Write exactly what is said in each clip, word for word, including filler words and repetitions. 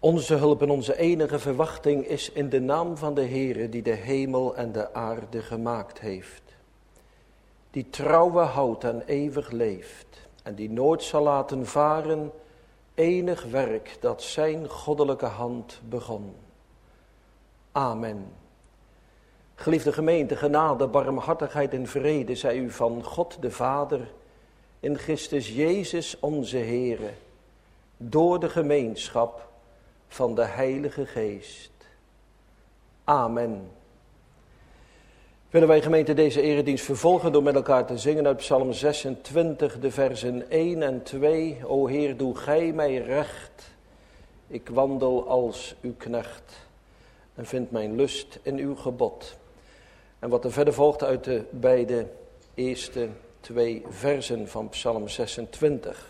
Onze hulp en onze enige verwachting is in de naam van de Heere die de hemel en de aarde gemaakt heeft. Die trouwe houdt en eeuwig leeft en die nooit zal laten varen enig werk dat zijn goddelijke hand begon. Amen. Geliefde gemeente, genade, barmhartigheid en vrede zij u van God de Vader in Christus Jezus onze Heere, door de gemeenschap van de Heilige Geest. Amen. Willen wij gemeente deze eredienst vervolgen door met elkaar te zingen uit Psalm zesentwintig, de versen één en twee. O Heer, doe gij mij recht, ik wandel als uw knecht en vind mijn lust in uw gebod. En wat er verder volgt uit de beide eerste twee versen van Psalm zesentwintig.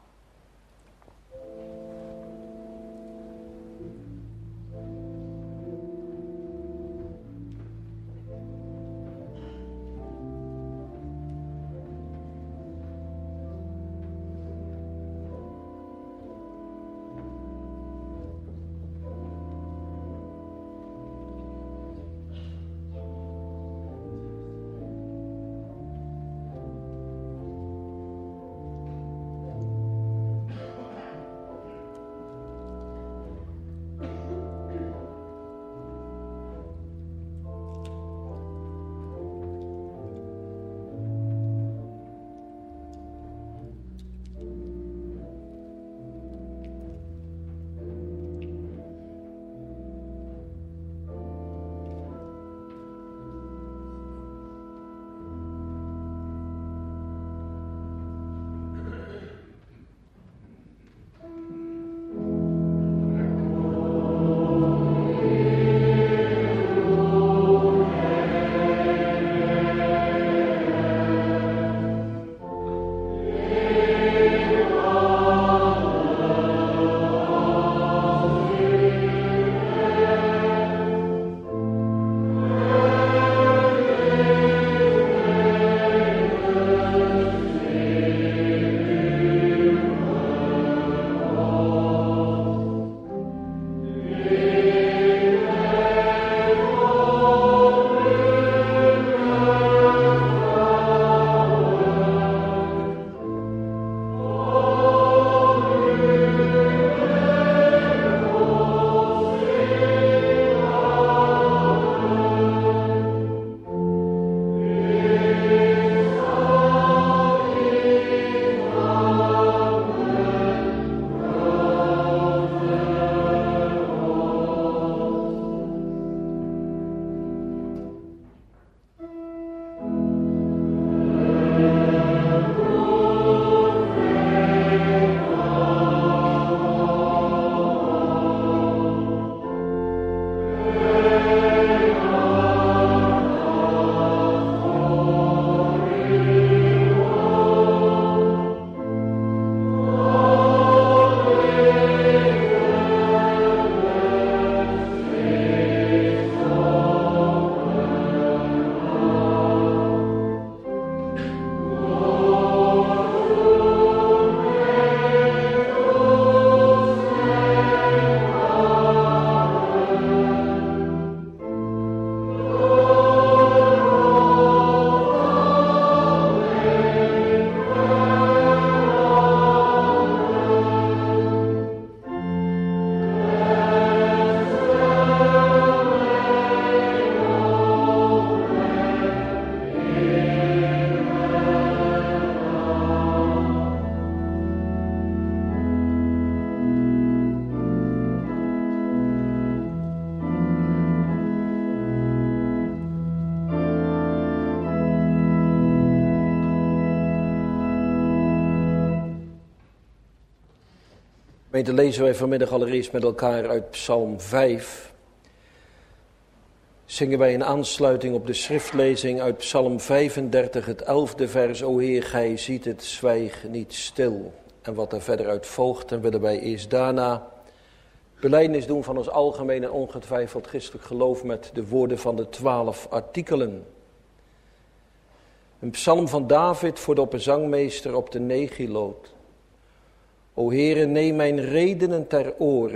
Gemeente, lezen wij vanmiddag allereerst met elkaar uit Psalm vijf. Zingen wij in aansluiting op de schriftlezing uit Psalm vijfendertig, het elfde vers. O Heer, gij ziet het, zwijg niet stil. En wat er verder uit volgt, dan willen wij eerst daarna belijdenis doen van ons algemeen en ongetwijfeld christelijk geloof met de woorden van de twaalf artikelen. Een psalm van David voor de opperzangmeester op de Negiloot. O Heere, neem mijn redenen ter oren,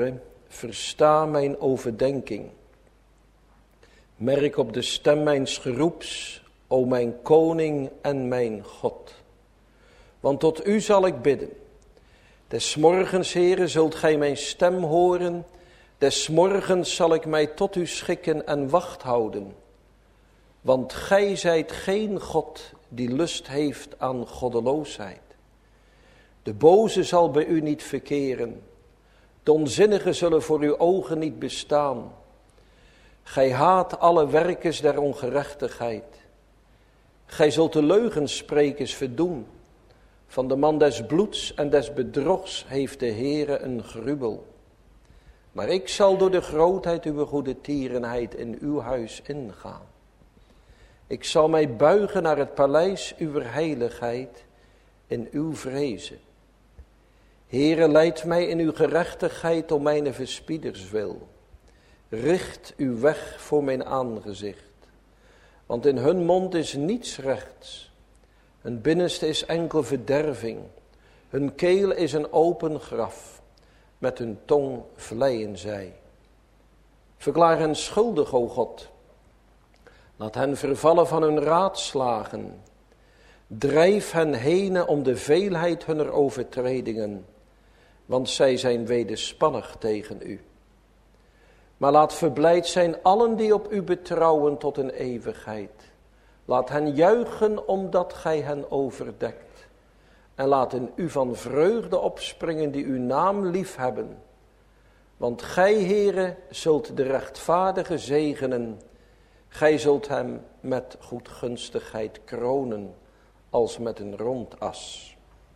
versta mijn overdenking. Merk op de stem mijns geroeps, o mijn koning en mijn God. Want tot u zal ik bidden. Des morgens, Heere, zult gij mijn stem horen. Des morgens zal ik mij tot u schikken en wacht houden. Want gij zijt geen God die lust heeft aan goddeloosheid. De boze zal bij u niet verkeren. De onzinnigen zullen voor uw ogen niet bestaan. Gij haat alle werkers der ongerechtigheid. Gij zult de leugensprekers verdoen. Van de man des bloeds en des bedrogs heeft de Heere een gruwel. Maar ik zal door de grootheid uw goede tierenheid in uw huis ingaan. Ik zal mij buigen naar het paleis uw heiligheid in uw vrezen. Heere, leid mij in uw gerechtigheid om mijn verspieders wil. Richt uw weg voor mijn aangezicht. Want in hun mond is niets rechts. Hun binnenste is enkel verderving. Hun keel is een open graf. Met hun tong vleien zij. Verklaar hen schuldig, o God. Laat hen vervallen van hun raadslagen. Drijf hen heen om de veelheid hunner overtredingen. Want zij zijn wederspannig tegen u. Maar laat verblijd zijn allen die op u betrouwen tot een eeuwigheid. Laat hen juichen omdat gij hen overdekt. En laat in u van vreugde opspringen die uw naam lief hebben. Want gij, Heere, zult de rechtvaardige zegenen. Gij zult hem met goedgunstigheid kronen als met een rondas.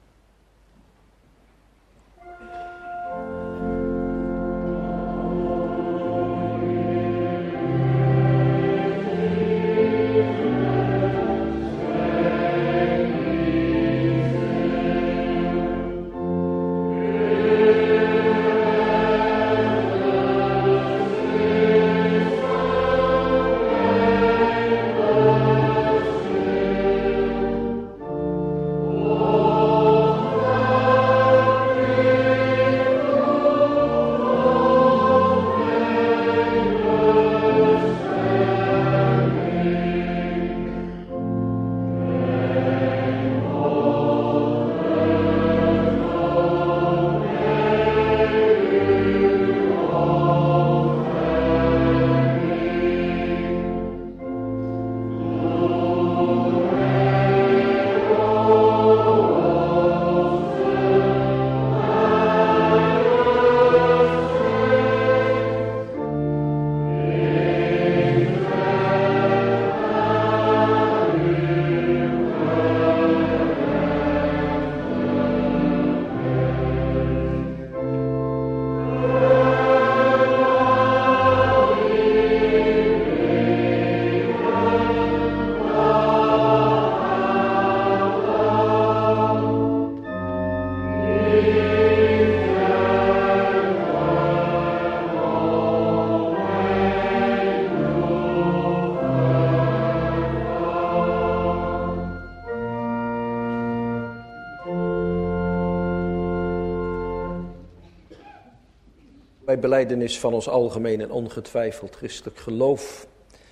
Bij belijdenis van ons algemeen en ongetwijfeld christelijk geloof.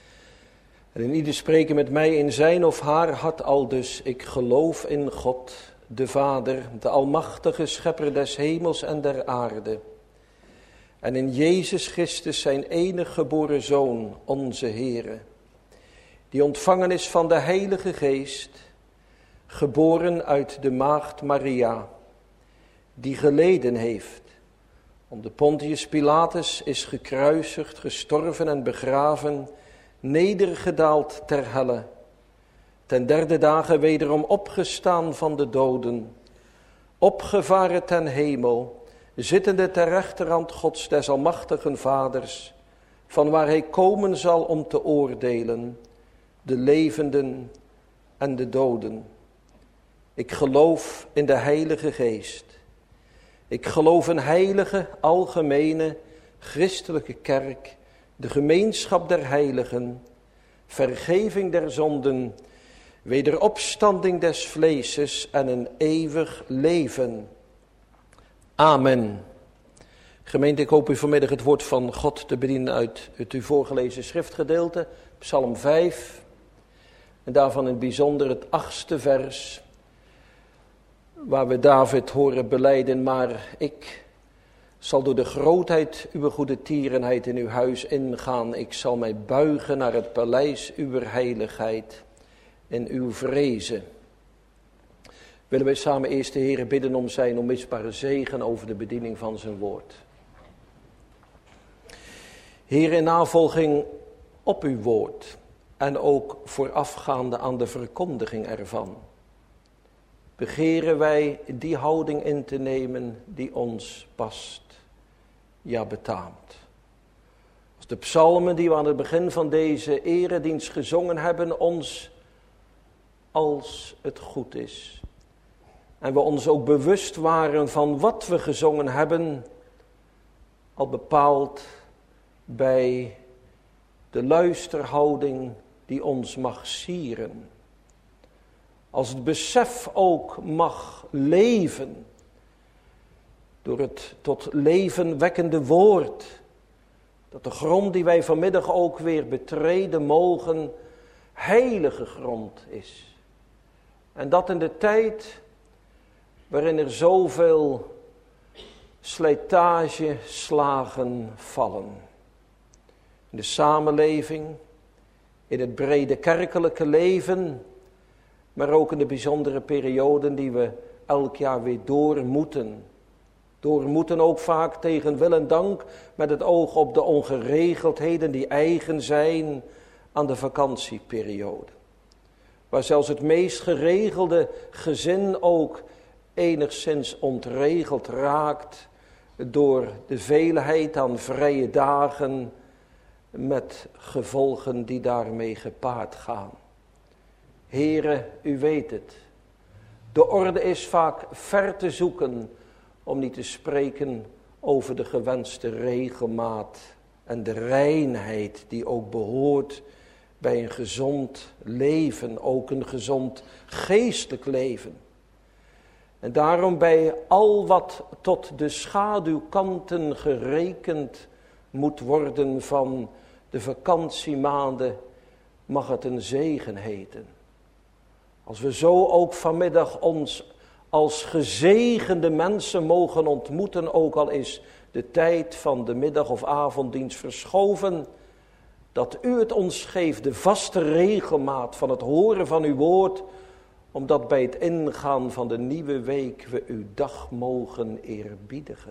En in ieder spreken met mij in zijn of haar hart al dus. Ik geloof in God, de Vader, de almachtige schepper des hemels en der aarde. En in Jezus Christus zijn enige geboren Zoon, onze Heere. Die ontvangen is van de Heilige Geest, geboren uit de maagd Maria. Die geleden heeft. Onder Pontius Pilatus is gekruisigd, gestorven en begraven, nedergedaald ter helle. Ten derde dagen wederom opgestaan van de doden, opgevaren ten hemel, zittende ter rechterhand Gods des almachtigen Vaders, van waar hij komen zal om te oordelen, de levenden en de doden. Ik geloof in de Heilige Geest. Ik geloof een heilige, algemene, christelijke kerk, de gemeenschap der heiligen, vergeving der zonden, wederopstanding des vleeses en een eeuwig leven. Amen. Gemeente, ik hoop u vanmiddag het woord van God te bedienen uit het u voorgelezen schriftgedeelte, Psalm vijf. En daarvan in het bijzonder het achtste vers, waar we David horen belijden, maar ik zal door de grootheid uw goede tierenheid in uw huis ingaan. Ik zal mij buigen naar het paleis uw heiligheid en uw vrezen. Willen wij samen eerst de Heere bidden om zijn onmisbare zegen over de bediening van zijn woord. Heer, in navolging op uw woord en ook voorafgaande aan de verkondiging ervan, begeren wij die houding in te nemen die ons past, ja betaamt. Als de psalmen die we aan het begin van deze eredienst gezongen hebben, ons als het goed is. En we ons ook bewust waren van wat we gezongen hebben, al bepaald bij de luisterhouding die ons mag sieren. Als het besef ook mag leven door het tot leven wekkende woord, dat de grond die wij vanmiddag ook weer betreden mogen, heilige grond is. En dat in de tijd waarin er zoveel slijtageslagen vallen. In de samenleving, in het brede kerkelijke leven, maar ook in de bijzondere perioden die we elk jaar weer door moeten. Door moeten ook vaak tegen wil en dank, met het oog op de ongeregeldheden die eigen zijn aan de vakantieperiode. Waar zelfs het meest geregelde gezin ook enigszins ontregeld raakt door de veelheid aan vrije dagen met gevolgen die daarmee gepaard gaan. Here, u weet het. De orde is vaak ver te zoeken, om niet te spreken over de gewenste regelmaat en de reinheid die ook behoort bij een gezond leven, ook een gezond geestelijk leven. En daarom bij al wat tot de schaduwkanten gerekend moet worden van de vakantiemaanden, mag het een zegen heten. Als we zo ook vanmiddag ons als gezegende mensen mogen ontmoeten, ook al is de tijd van de middag- of avonddienst verschoven, dat u het ons geeft, de vaste regelmaat van het horen van uw woord, omdat bij het ingaan van de nieuwe week we uw dag mogen eerbiedigen.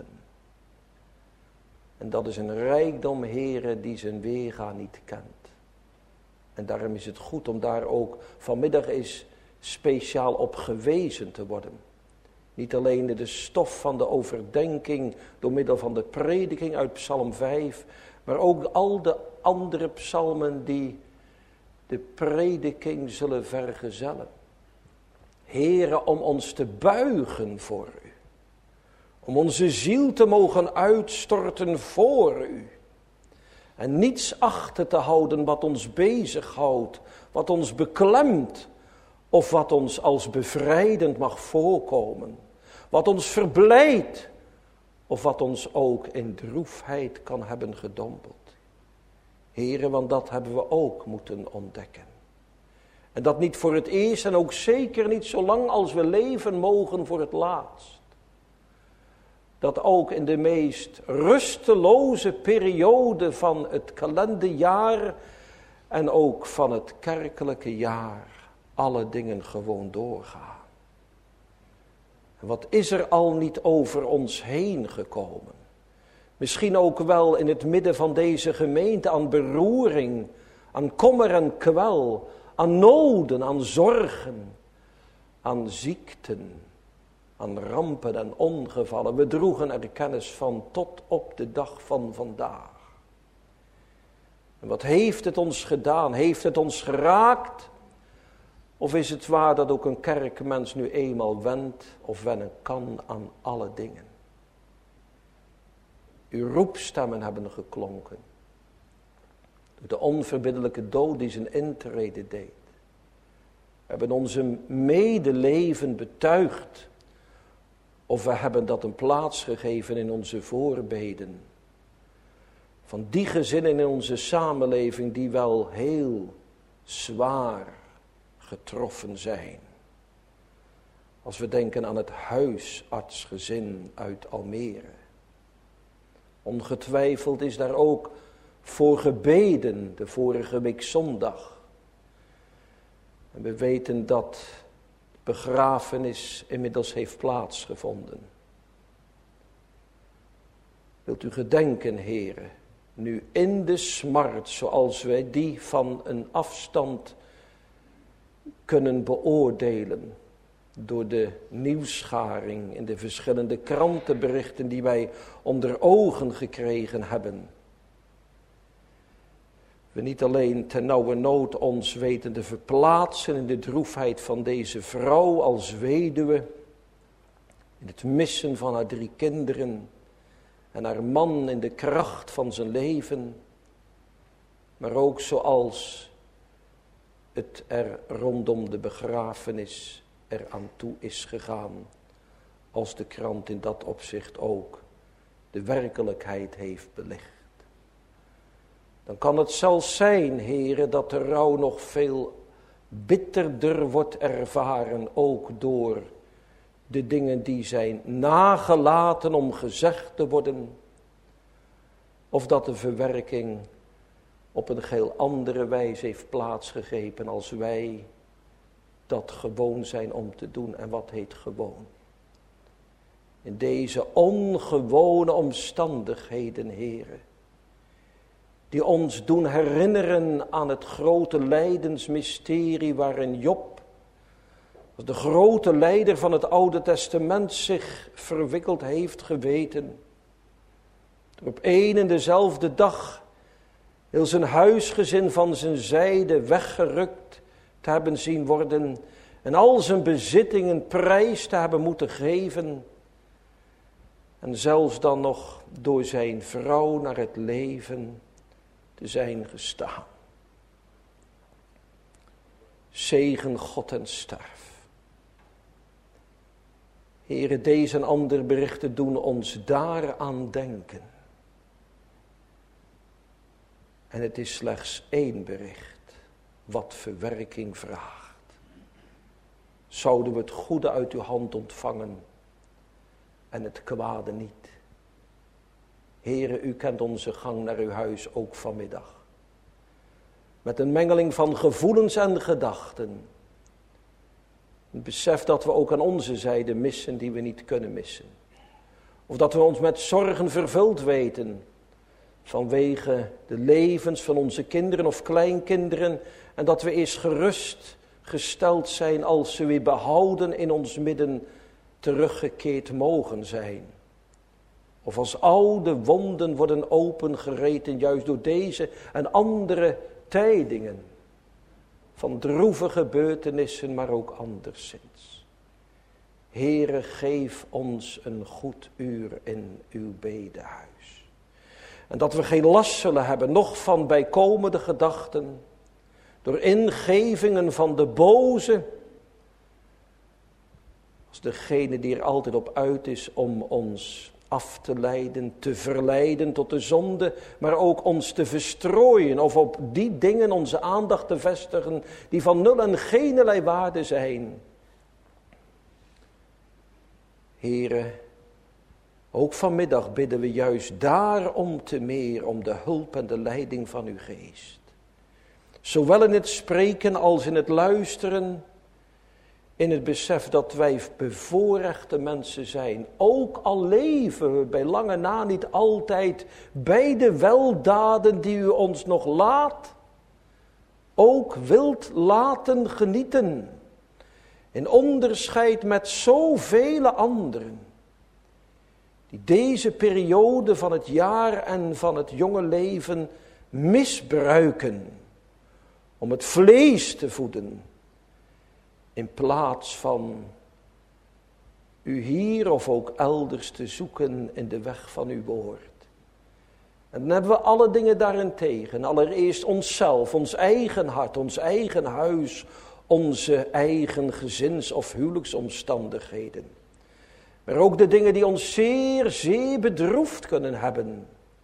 En dat is een rijkdom, Heere, die zijn weerga niet kent. En daarom is het goed om daar ook vanmiddag eens speciaal op gewezen te worden. Niet alleen de stof van de overdenking door middel van de prediking uit Psalm vijf, maar ook al de andere psalmen die de prediking zullen vergezellen. Heere, om ons te buigen voor u. Om onze ziel te mogen uitstorten voor u. En niets achter te houden wat ons bezighoudt, wat ons beklemt, of wat ons als bevrijdend mag voorkomen. Wat ons verblijdt, of wat ons ook in droefheid kan hebben gedompeld. Heere, want dat hebben we ook moeten ontdekken. En dat niet voor het eerst en ook zeker niet zolang als we leven mogen voor het laatst. Dat ook in de meest rusteloze periode van het kalenderjaar en ook van het kerkelijke jaar alle dingen gewoon doorgaan. En wat is er al niet over ons heen gekomen? Misschien ook wel in het midden van deze gemeente aan beroering, aan kommer en kwel, aan noden, aan zorgen, aan ziekten, aan rampen en ongevallen. We droegen er de kennis van tot op de dag van vandaag. En wat heeft het ons gedaan? Heeft het ons geraakt? Of is het waar dat ook een kerkmens nu eenmaal wendt of wennen kan aan alle dingen? Uw roepstemmen hebben geklonken. Door de onverbiddelijke dood die zijn intrede deed. We hebben onze medeleven betuigd Of we hebben dat een plaats gegeven in onze voorbeden. Van die gezinnen in onze samenleving die wel heel zwaar getroffen zijn. Als we denken aan het huisartsgezin uit Almere. Ongetwijfeld is daar ook voor gebeden de vorige week zondag. En we weten dat begrafenis inmiddels heeft plaatsgevonden. Wilt u gedenken, heren, nu in de smart zoals wij die van een afstand kunnen beoordelen door de nieuwsgaring in de verschillende krantenberichten die wij onder ogen gekregen hebben. We niet alleen ten nauwe nood ons weten te verplaatsen in de droefheid van deze vrouw als weduwe, in het missen van haar drie kinderen en haar man in de kracht van zijn leven, maar ook zoals het er rondom de begrafenis er aan toe is gegaan, als de krant in dat opzicht ook de werkelijkheid heeft belicht. Dan kan het zelfs zijn, heren, dat de rouw nog veel bitterder wordt ervaren, ook door de dingen die zijn nagelaten om gezegd te worden, of dat de verwerking op een geheel andere wijze heeft plaatsgegrepen als wij dat gewoon zijn om te doen. En wat heet gewoon? In deze ongewone omstandigheden, heren, die ons doen herinneren aan het grote lijdensmysterie waarin Job, als de grote leider van het Oude Testament, zich verwikkeld heeft geweten. Door op één en dezelfde dag heel zijn huisgezin van zijn zijde weggerukt te hebben zien worden en al zijn bezittingen prijs te hebben moeten geven. En zelfs dan nog door zijn vrouw naar het leven te zijn gestaan. Zegen God en sterf. Heere, deze en andere berichten doen ons daaraan denken. En het is slechts één bericht wat verwerking vraagt. Zouden we het goede uit uw hand ontvangen en het kwade niet? Heere, u kent onze gang naar uw huis ook vanmiddag. Met een mengeling van gevoelens en gedachten. Het besef dat we ook aan onze zijde missen die we niet kunnen missen. Of dat we ons met zorgen vervuld weten vanwege de levens van onze kinderen of kleinkinderen. En dat we eerst gerust gesteld zijn als ze weer behouden in ons midden teruggekeerd mogen zijn. Of als oude wonden worden opengereten juist door deze en andere tijdingen van droeve gebeurtenissen, maar ook anderszins. Heere, geef ons een goed uur in uw bedehuis. En dat we geen last zullen hebben, nog van bijkomende gedachten, door ingevingen van de boze, als degene die er altijd op uit is om ons af te leiden, te verleiden tot de zonde, maar ook ons te verstrooien of op die dingen onze aandacht te vestigen die van nul en geenerlei waarde zijn. Here, ook vanmiddag bidden we juist daarom te meer om de hulp en de leiding van uw geest. Zowel in het spreken als in het luisteren, in het besef dat wij bevoorrechte mensen zijn. Ook al leven we bij lange na niet altijd bij de weldaden die u ons nog laat, ook wilt laten genieten. In onderscheid met zoveel anderen, die deze periode van het jaar en van het jonge leven misbruiken om het vlees te voeden, in plaats van u hier of ook elders te zoeken in de weg van uw woord. En dan hebben we alle dingen daarentegen. Allereerst onszelf, ons eigen hart, ons eigen huis, onze eigen gezins- of huwelijksomstandigheden. Maar ook de dingen die ons zeer, zeer bedroefd kunnen hebben.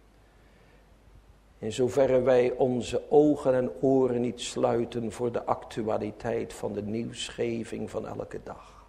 In zoverre wij onze ogen en oren niet sluiten voor de actualiteit van de nieuwsgeving van elke dag.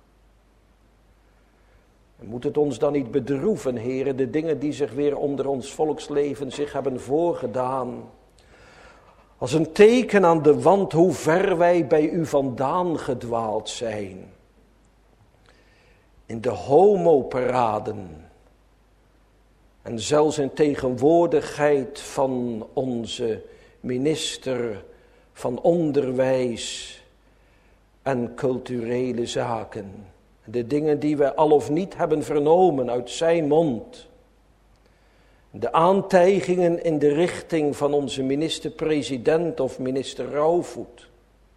En moet het ons dan niet bedroeven, heren, de dingen die zich weer onder ons volksleven zich hebben voorgedaan. Als een teken aan de wand hoe ver wij bij u vandaan gedwaald zijn. In de homoparaden. En zelfs in tegenwoordigheid van onze minister van Onderwijs en Culturele Zaken. De dingen die we al of niet hebben vernomen uit zijn mond. De aantijgingen in de richting van onze minister-president of minister Rauwvoet.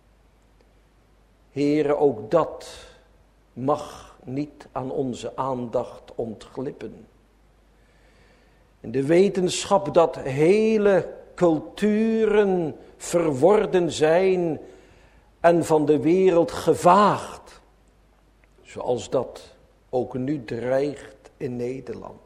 Here, ook dat mag niet aan onze aandacht ontglippen. In de wetenschap dat hele culturen verworden zijn en van de wereld gevaagd. Zoals dat ook nu dreigt in Nederland.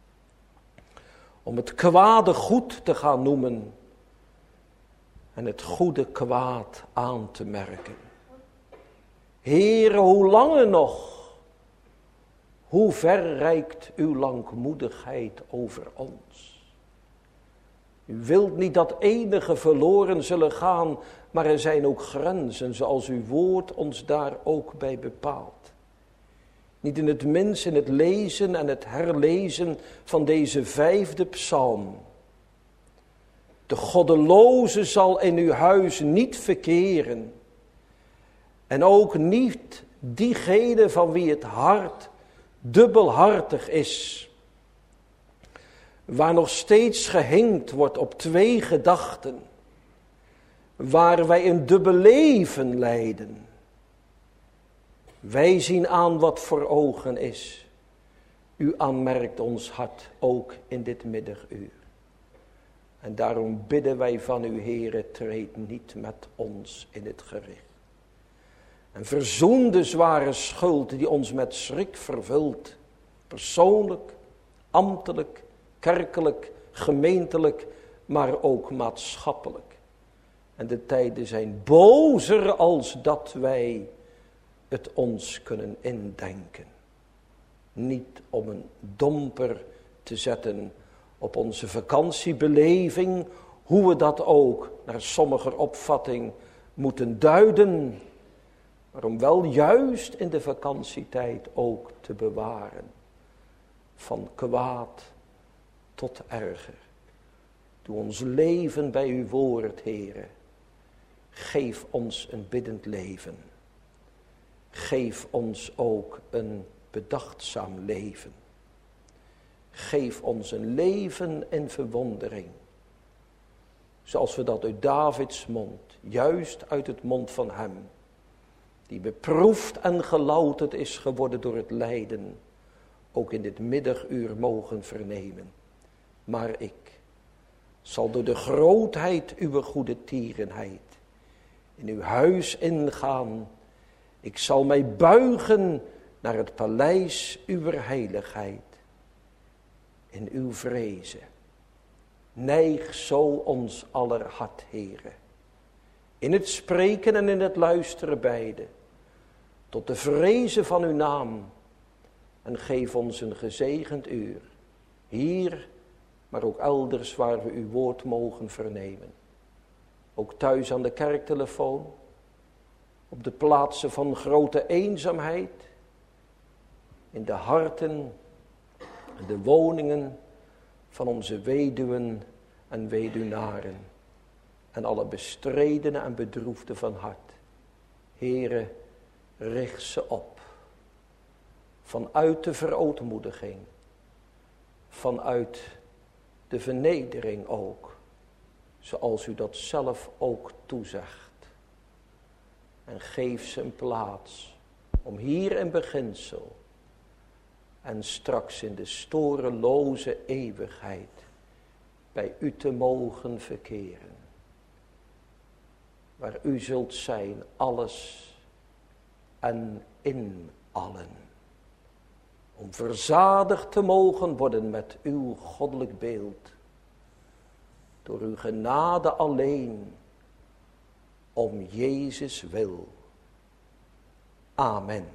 Om het kwade goed te gaan noemen en het goede kwaad aan te merken. Heere, hoe lange nog? Hoe ver reikt uw langmoedigheid over ons? U wilt niet dat enige verloren zullen gaan, maar er zijn ook grenzen, zoals uw woord ons daar ook bij bepaalt. Niet in het minst in het lezen en het herlezen van deze vijfde psalm. De goddeloze zal in uw huis niet verkeren. En ook niet diegene van wie het hart dubbelhartig is. Waar nog steeds gehinkt wordt op twee gedachten. Waar wij een dubbel leven leiden. Wij zien aan wat voor ogen is. U aanmerkt ons hart ook in dit middaguur. En daarom bidden wij van u, Heere, treed niet met ons in het gericht. En verzoen de zware schuld die ons met schrik vervult. Persoonlijk, ambtelijk, kerkelijk, gemeentelijk, maar ook maatschappelijk. En de tijden zijn bozer als dat wij het ons kunnen indenken. Niet om een domper te zetten op onze vakantiebeleving, hoe we dat ook naar sommige opvatting moeten duiden, maar om wel juist in de vakantietijd ook te bewaren. Van kwaad tot erger. Doe ons leven bij uw woord, Heere. Geef ons een biddend leven. Geef ons ook een bedachtzaam leven. Geef ons een leven in verwondering. Zoals we dat uit Davids mond, juist uit het mond van hem, die beproefd en gelouterd is geworden door het lijden, ook in dit middaguur mogen vernemen. Maar ik zal door de grootheid uw goede tierenheid in uw huis ingaan. Ik zal mij buigen naar het paleis uw heiligheid. In uw vrezen. Neig zo ons aller hart, Heere. In het spreken en in het luisteren beide. Tot de vrezen van uw naam. En geef ons een gezegend uur. Hier, maar ook elders waar we uw woord mogen vernemen. Ook thuis aan de kerktelefoon. Op de plaatsen van grote eenzaamheid. In de harten, de woningen van onze weduwen en weduwnaren. En alle bestredenen en bedroefden van hart. Heere, richt ze op. Vanuit de verootmoediging. Vanuit de vernedering ook. Zoals u dat zelf ook toezegt. En geef ze een plaats om hier in beginsel en straks in de storeloze eeuwigheid bij u te mogen verkeren. Waar u zult zijn, alles en in allen. om verzadigd te mogen worden met uw goddelijk beeld. Door uw genade alleen, om Jezus wil. Amen.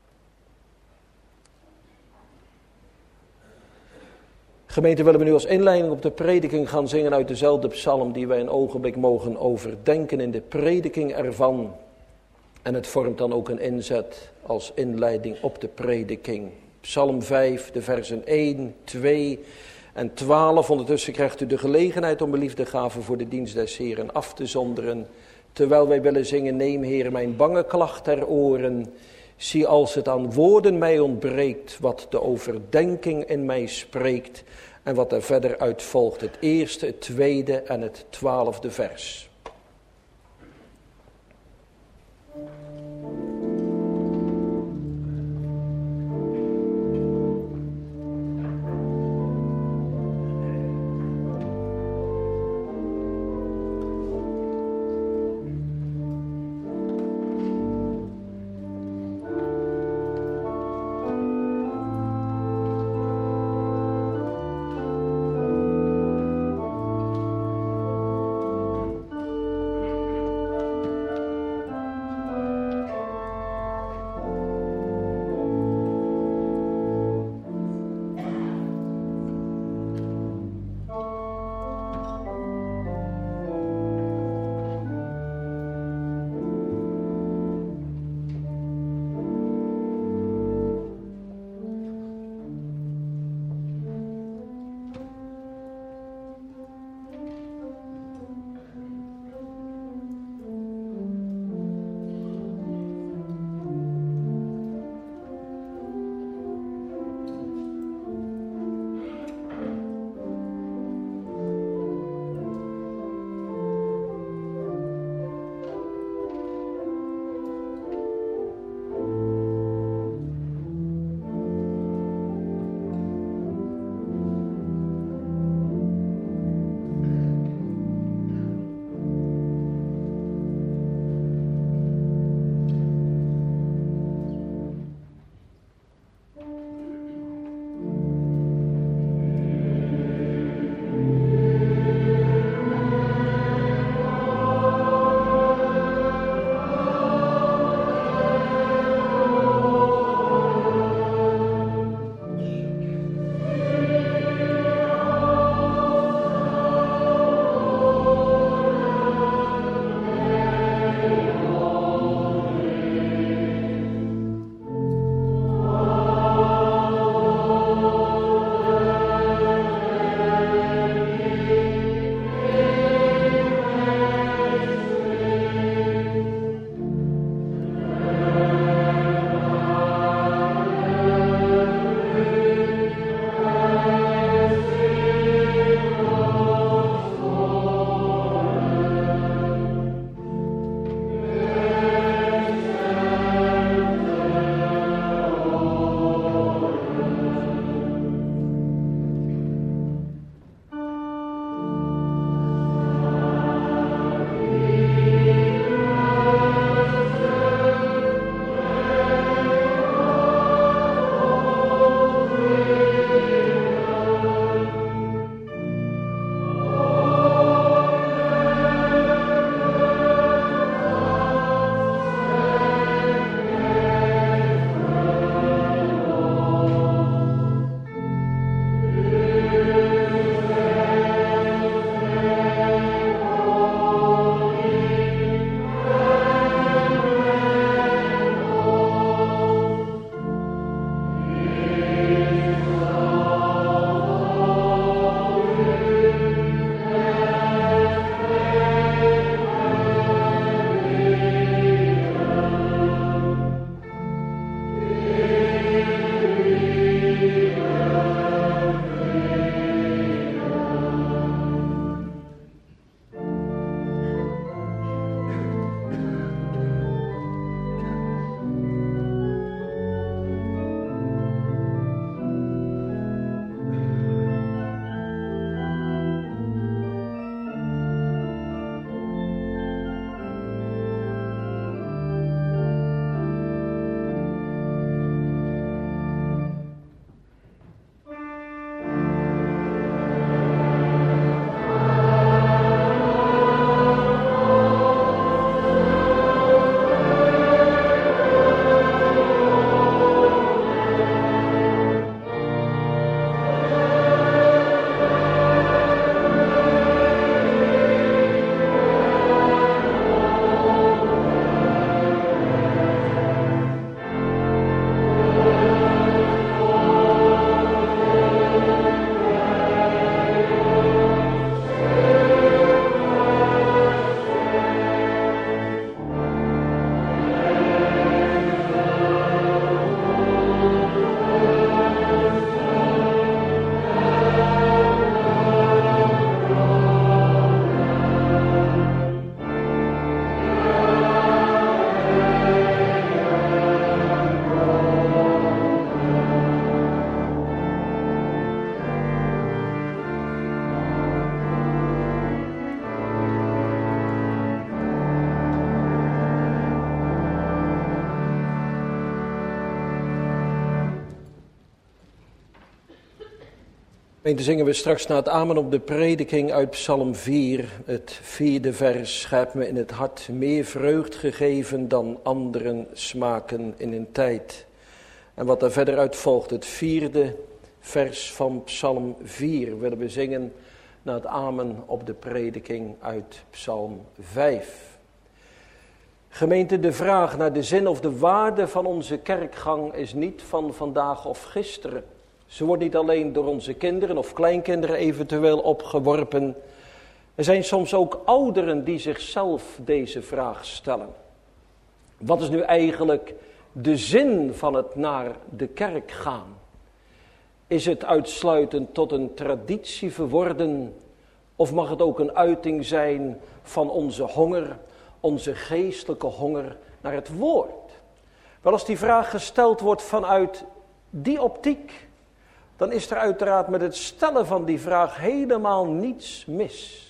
Gemeente, willen we nu als inleiding op de prediking gaan zingen uit dezelfde psalm die wij een ogenblik mogen overdenken in de prediking ervan. En het vormt dan ook een inzet als inleiding op de prediking. Psalm vijf, de versen één, twee en twaalf. Ondertussen krijgt u de gelegenheid om de liefdegave voor de dienst des Heren af te zonderen. Terwijl wij willen zingen, neem Heer mijn bange klacht ter oren. Zie als het aan woorden mij ontbreekt, wat de overdenking in mij spreekt. En wat er verder uit volgt, het eerste, het tweede en het twaalfde vers. En dan zingen we straks na het amen op de prediking uit Psalm vier, het vierde vers. Gij hebt me in het hart meer vreugd gegeven dan anderen smaken in een tijd. En wat daar verder uit volgt, het vierde vers van Psalm vier, willen we zingen na het amen op de prediking uit Psalm vijf. Gemeente, de vraag naar de zin of de waarde van onze kerkgang is niet van vandaag of gisteren. Ze wordt niet alleen door onze kinderen of kleinkinderen eventueel opgeworpen. Er zijn soms ook ouderen die zichzelf deze vraag stellen. Wat is nu eigenlijk de zin van het naar de kerk gaan? Is het uitsluitend tot een traditie verworden? Of mag het ook een uiting zijn van onze honger, onze geestelijke honger naar het woord? Wel, als die vraag gesteld wordt vanuit die optiek, dan is er uiteraard met het stellen van die vraag helemaal niets mis.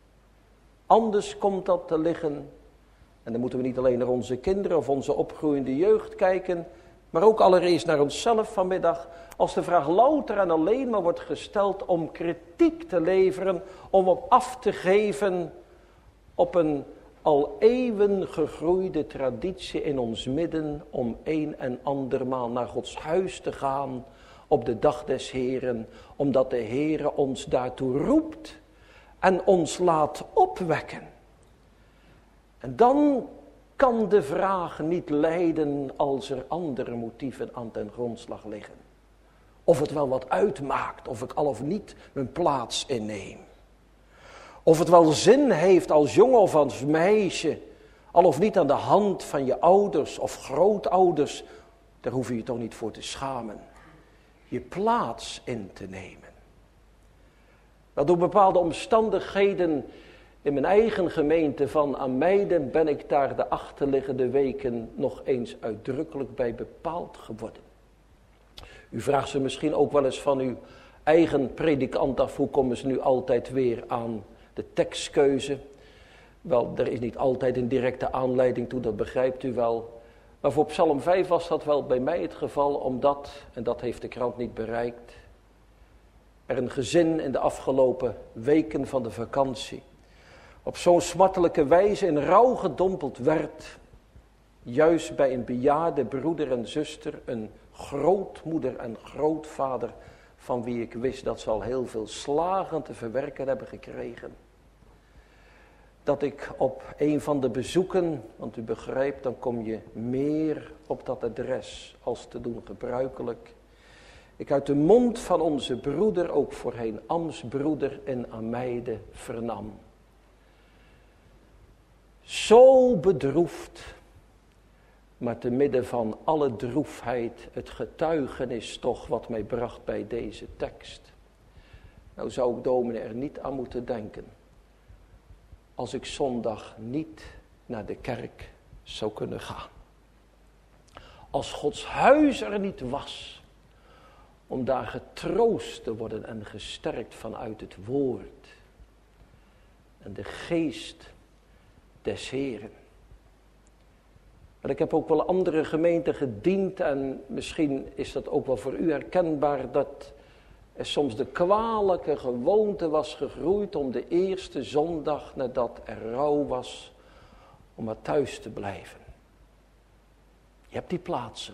Anders komt dat te liggen. En dan moeten we niet alleen naar onze kinderen of onze opgroeiende jeugd kijken, maar ook allereerst naar onszelf vanmiddag. Als de vraag louter en alleen maar wordt gesteld om kritiek te leveren, om op af te geven op een al eeuwen gegroeide traditie in ons midden om een en andermaal naar Gods huis te gaan op de dag des Heren, omdat de Heere ons daartoe roept en ons laat opwekken. En dan kan de vraag niet leiden als er andere motieven aan ten grondslag liggen. Of het wel wat uitmaakt, of ik al of niet mijn plaats inneem. Of het wel zin heeft als jongen of als meisje, al of niet aan de hand van je ouders of grootouders, daar hoef je je toch niet voor te schamen. Je plaats in te nemen. Wel, door bepaalde omstandigheden in mijn eigen gemeente van Ameiden ben ik daar de achterliggende weken nog eens uitdrukkelijk bij bepaald geworden. U vraagt ze misschien ook wel eens van uw eigen predikant af, hoe komen ze nu altijd weer aan de tekstkeuze? Wel, er is niet altijd een directe aanleiding toe, dat begrijpt u wel. Maar voor Psalm vijf was dat wel bij mij het geval, omdat, en dat heeft de krant niet bereikt, er een gezin in de afgelopen weken van de vakantie op zo'n smartelijke wijze in rouw gedompeld werd, juist bij een bejaarde broeder en zuster, een grootmoeder en grootvader, van wie ik wist dat ze al heel veel slagen te verwerken hebben gekregen. Dat ik op een van de bezoeken, want u begrijpt, dan kom je meer op dat adres als te doen gebruikelijk. Ik uit de mond van onze broeder, ook voorheen ambtsbroeder in Ameiden, vernam. Zo bedroefd, maar te midden van alle droefheid het getuigenis toch wat mij bracht bij deze tekst. Nou zou ik dominee er niet aan moeten denken als ik zondag niet naar de kerk zou kunnen gaan. Als Gods huis er niet was, om daar getroost te worden en gesterkt vanuit het woord en de geest des Heren. Maar ik heb ook wel andere gemeenten gediend en misschien is dat ook wel voor u herkenbaar, dat er soms de kwalijke gewoonte was gegroeid om de eerste zondag nadat er rouw was, om maar thuis te blijven. Je hebt die plaatsen.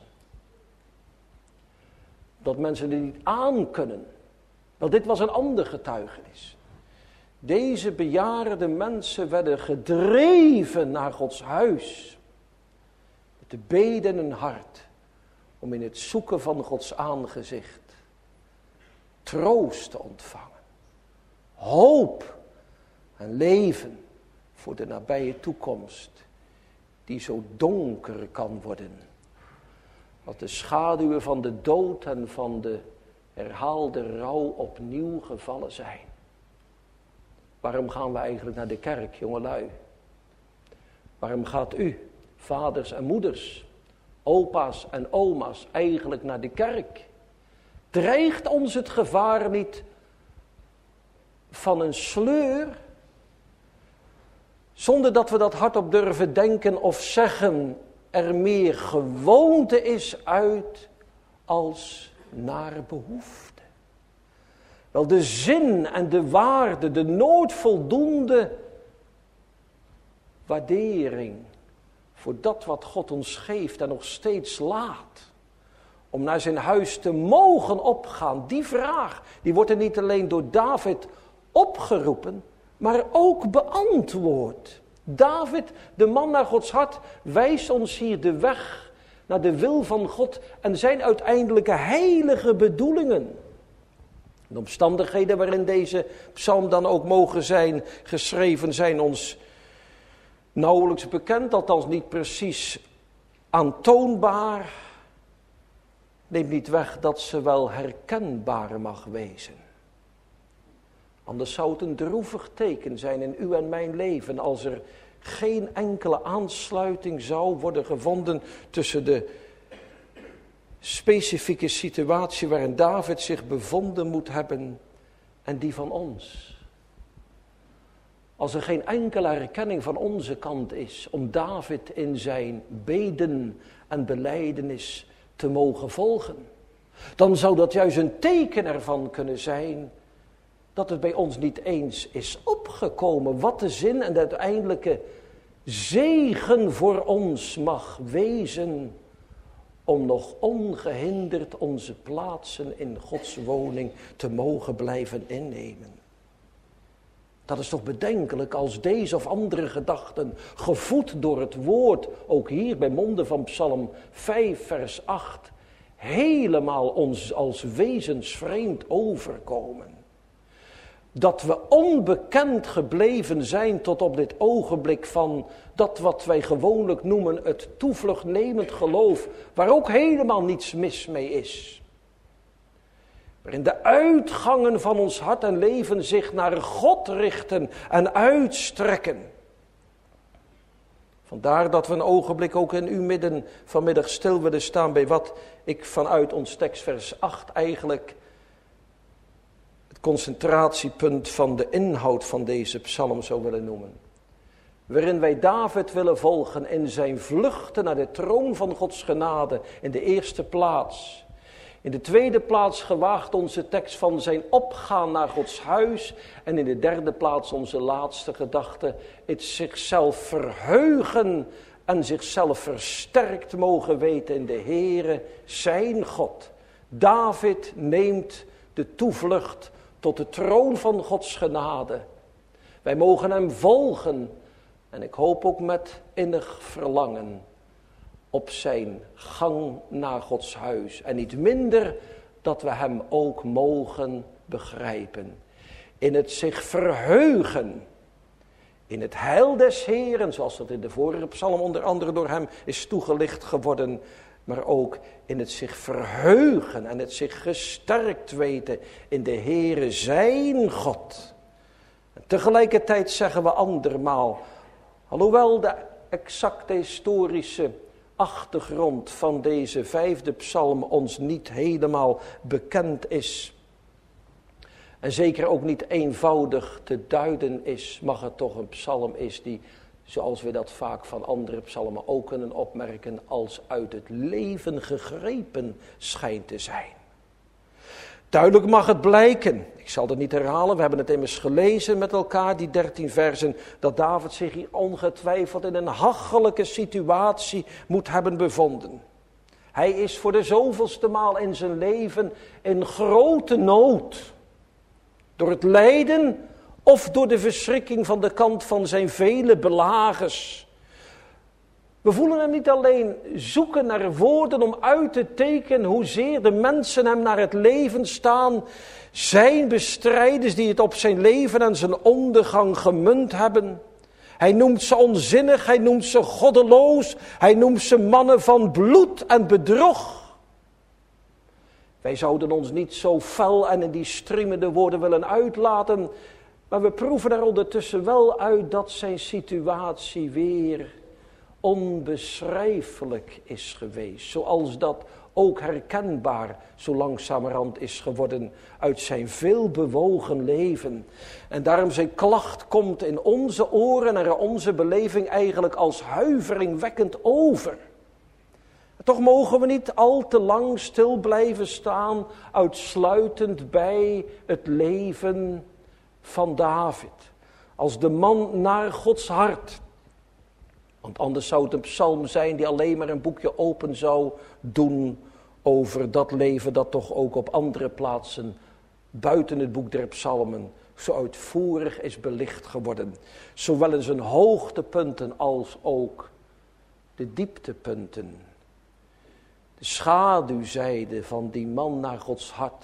Dat mensen er niet aan kunnen. Wel, dit was een ander getuigenis. Deze bejaarde mensen werden gedreven naar Gods huis. Met de beden in hun hart. Om in het zoeken van Gods aangezicht troost te ontvangen. Hoop en leven voor de nabije toekomst. Die zo donker kan worden. Dat de schaduwen van de dood en van de herhaalde rouw opnieuw gevallen zijn. Waarom gaan we eigenlijk naar de kerk, jongelui? Waarom gaat u, vaders en moeders, opa's en oma's, eigenlijk naar de kerk? Dreigt ons het gevaar niet van een sleur? Zonder dat we dat hardop durven denken of zeggen, er meer gewoonte is uit als naar behoefte. wel de zin en de waarde, de nooit voldoende waardering voor dat wat God ons geeft en nog steeds laat. Om naar zijn huis te mogen opgaan. Die vraag, die wordt er niet alleen door David opgeroepen, maar ook beantwoord. David, de man naar Gods hart, wijst ons hier de weg naar de wil van God en zijn uiteindelijke heilige bedoelingen. De omstandigheden waarin deze psalm dan ook mogen zijn geschreven zijn ons nauwelijks bekend, althans niet precies aantoonbaar. Neemt niet weg dat ze wel herkenbaar mag wezen. Anders zou het een droevig teken zijn in uw en mijn leven als er geen enkele aansluiting zou worden gevonden tussen de specifieke situatie waarin David zich bevonden moet hebben en die van ons. Als er geen enkele herkenning van onze kant is om David in zijn beden en belijdenis te mogen volgen, dan zou dat juist een teken ervan kunnen zijn dat het bij ons niet eens is opgekomen wat de zin en de uiteindelijke zegen voor ons mag wezen om nog ongehinderd onze plaatsen in Gods woning te mogen blijven innemen. Dat is toch bedenkelijk als deze of andere gedachten, gevoed door het woord, ook hier bij monden van Psalm vijf vers acht, helemaal ons als wezensvreemd overkomen. Dat we onbekend gebleven zijn tot op dit ogenblik van dat wat wij gewoonlijk noemen het toevluchtnemend geloof, waar ook helemaal niets mis mee is. Waarin de uitgangen van ons hart en leven zich naar God richten en uitstrekken. Vandaar dat we een ogenblik ook in uw midden vanmiddag stil willen staan bij wat ik vanuit ons tekstvers acht eigenlijk het concentratiepunt van de inhoud van deze psalm zou willen noemen. Waarin wij David willen volgen in zijn vluchten naar de troon van Gods genade in de eerste plaats. In de tweede plaats gewaagt onze tekst van zijn opgaan naar Gods huis. En in de derde plaats onze laatste gedachte, het zichzelf verheugen en zichzelf versterkt mogen weten in de Heere, zijn God. David neemt de toevlucht tot de troon van Gods genade. Wij mogen hem volgen en ik hoop ook met innig verlangen op zijn gang naar Gods huis. En niet minder dat we hem ook mogen begrijpen. In het zich verheugen. In het heil des Heeren, zoals dat in de vorige psalm onder andere door hem is toegelicht geworden. Maar ook in het zich verheugen en het zich gesterkt weten in de Heere zijn God. En tegelijkertijd zeggen we andermaal, alhoewel de exacte historische achtergrond van deze vijfde psalm ons niet helemaal bekend is en zeker ook niet eenvoudig te duiden is, mag het toch een psalm is die, zoals we dat vaak van andere psalmen ook kunnen opmerken, als uit het leven gegrepen schijnt te zijn. Duidelijk mag het blijken, ik zal het niet herhalen, we hebben het immers gelezen met elkaar, die dertien versen, dat David zich hier ongetwijfeld in een hachelijke situatie moet hebben bevonden. Hij is voor de zoveelste maal in zijn leven in grote nood. Door het lijden of door de verschrikking van de kant van zijn vele belagers. We voelen hem niet alleen zoeken naar woorden om uit te tekenen hoezeer de mensen hem naar het leven staan. Zijn bestrijders die het op zijn leven en zijn ondergang gemunt hebben. Hij noemt ze onzinnig, hij noemt ze goddeloos, hij noemt ze mannen van bloed en bedrog. Wij zouden ons niet zo fel en in die striemende woorden willen uitlaten, maar we proeven er ondertussen wel uit dat zijn situatie weer onbeschrijfelijk is geweest. Zoals dat ook herkenbaar zo langzamerhand is geworden uit zijn veelbewogen leven. En daarom zijn klacht komt in onze oren en onze beleving eigenlijk als huiveringwekkend over. Toch mogen we niet al te lang stil blijven staan, uitsluitend bij het leven van David. Als de man naar Gods hart. Want anders zou het een psalm zijn die alleen maar een boekje open zou doen over dat leven dat toch ook op andere plaatsen buiten het boek der psalmen zo uitvoerig is belicht geworden. Zowel in zijn hoogtepunten als ook de dieptepunten. De schaduwzijde van die man naar Gods hart.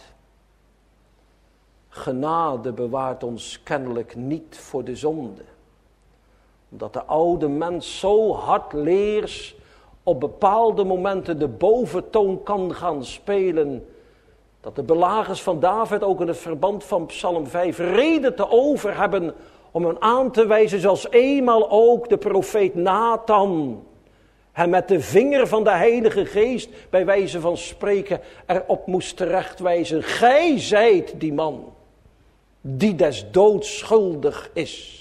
Genade bewaart ons kennelijk niet voor de zonde. Omdat de oude mens zo hardleers op bepaalde momenten de boventoon kan gaan spelen. Dat de belagers van David ook in het verband van Psalm vijf reden te over hebben om hem aan te wijzen, zoals eenmaal ook de profeet Nathan hem met de vinger van de Heilige Geest bij wijze van spreken erop moest terechtwijzen. Gij zijt die man die des doods schuldig is.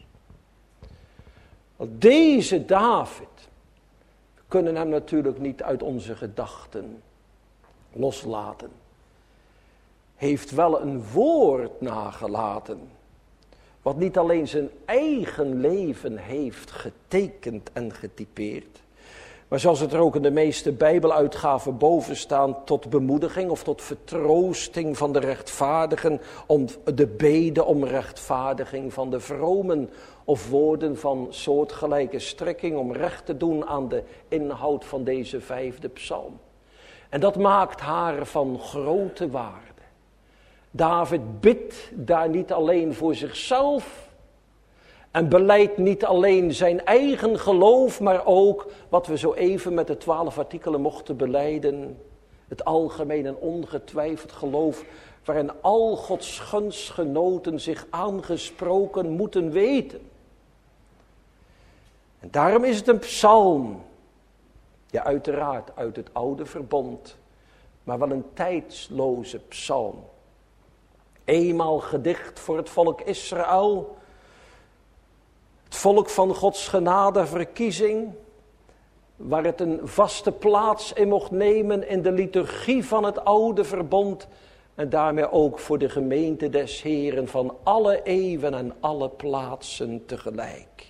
Want deze David, we kunnen hem natuurlijk niet uit onze gedachten loslaten, heeft wel een woord nagelaten, wat niet alleen zijn eigen leven heeft getekend en getypeerd, maar zoals het er ook in de meeste Bijbeluitgaven boven staan, tot bemoediging of tot vertroosting van de rechtvaardigen, om de bede om rechtvaardiging van de vromen, of woorden van soortgelijke strekking om recht te doen aan de inhoud van deze vijfde psalm. En dat maakt haar van grote waarde. David bidt daar niet alleen voor zichzelf en beleidt niet alleen zijn eigen geloof, maar ook wat we zo even met de twaalf artikelen mochten belijden, het algemeen en ongetwijfeld geloof waarin al Gods gunstgenoten zich aangesproken moeten weten. En daarom is het een psalm, ja uiteraard uit het oude verbond, maar wel een tijdsloze psalm. Eenmaal gedicht voor het volk Israël, het volk van Gods genade verkiezing, waar het een vaste plaats in mocht nemen in de liturgie van het oude verbond en daarmee ook voor de gemeente des Heren van alle eeuwen en alle plaatsen tegelijk.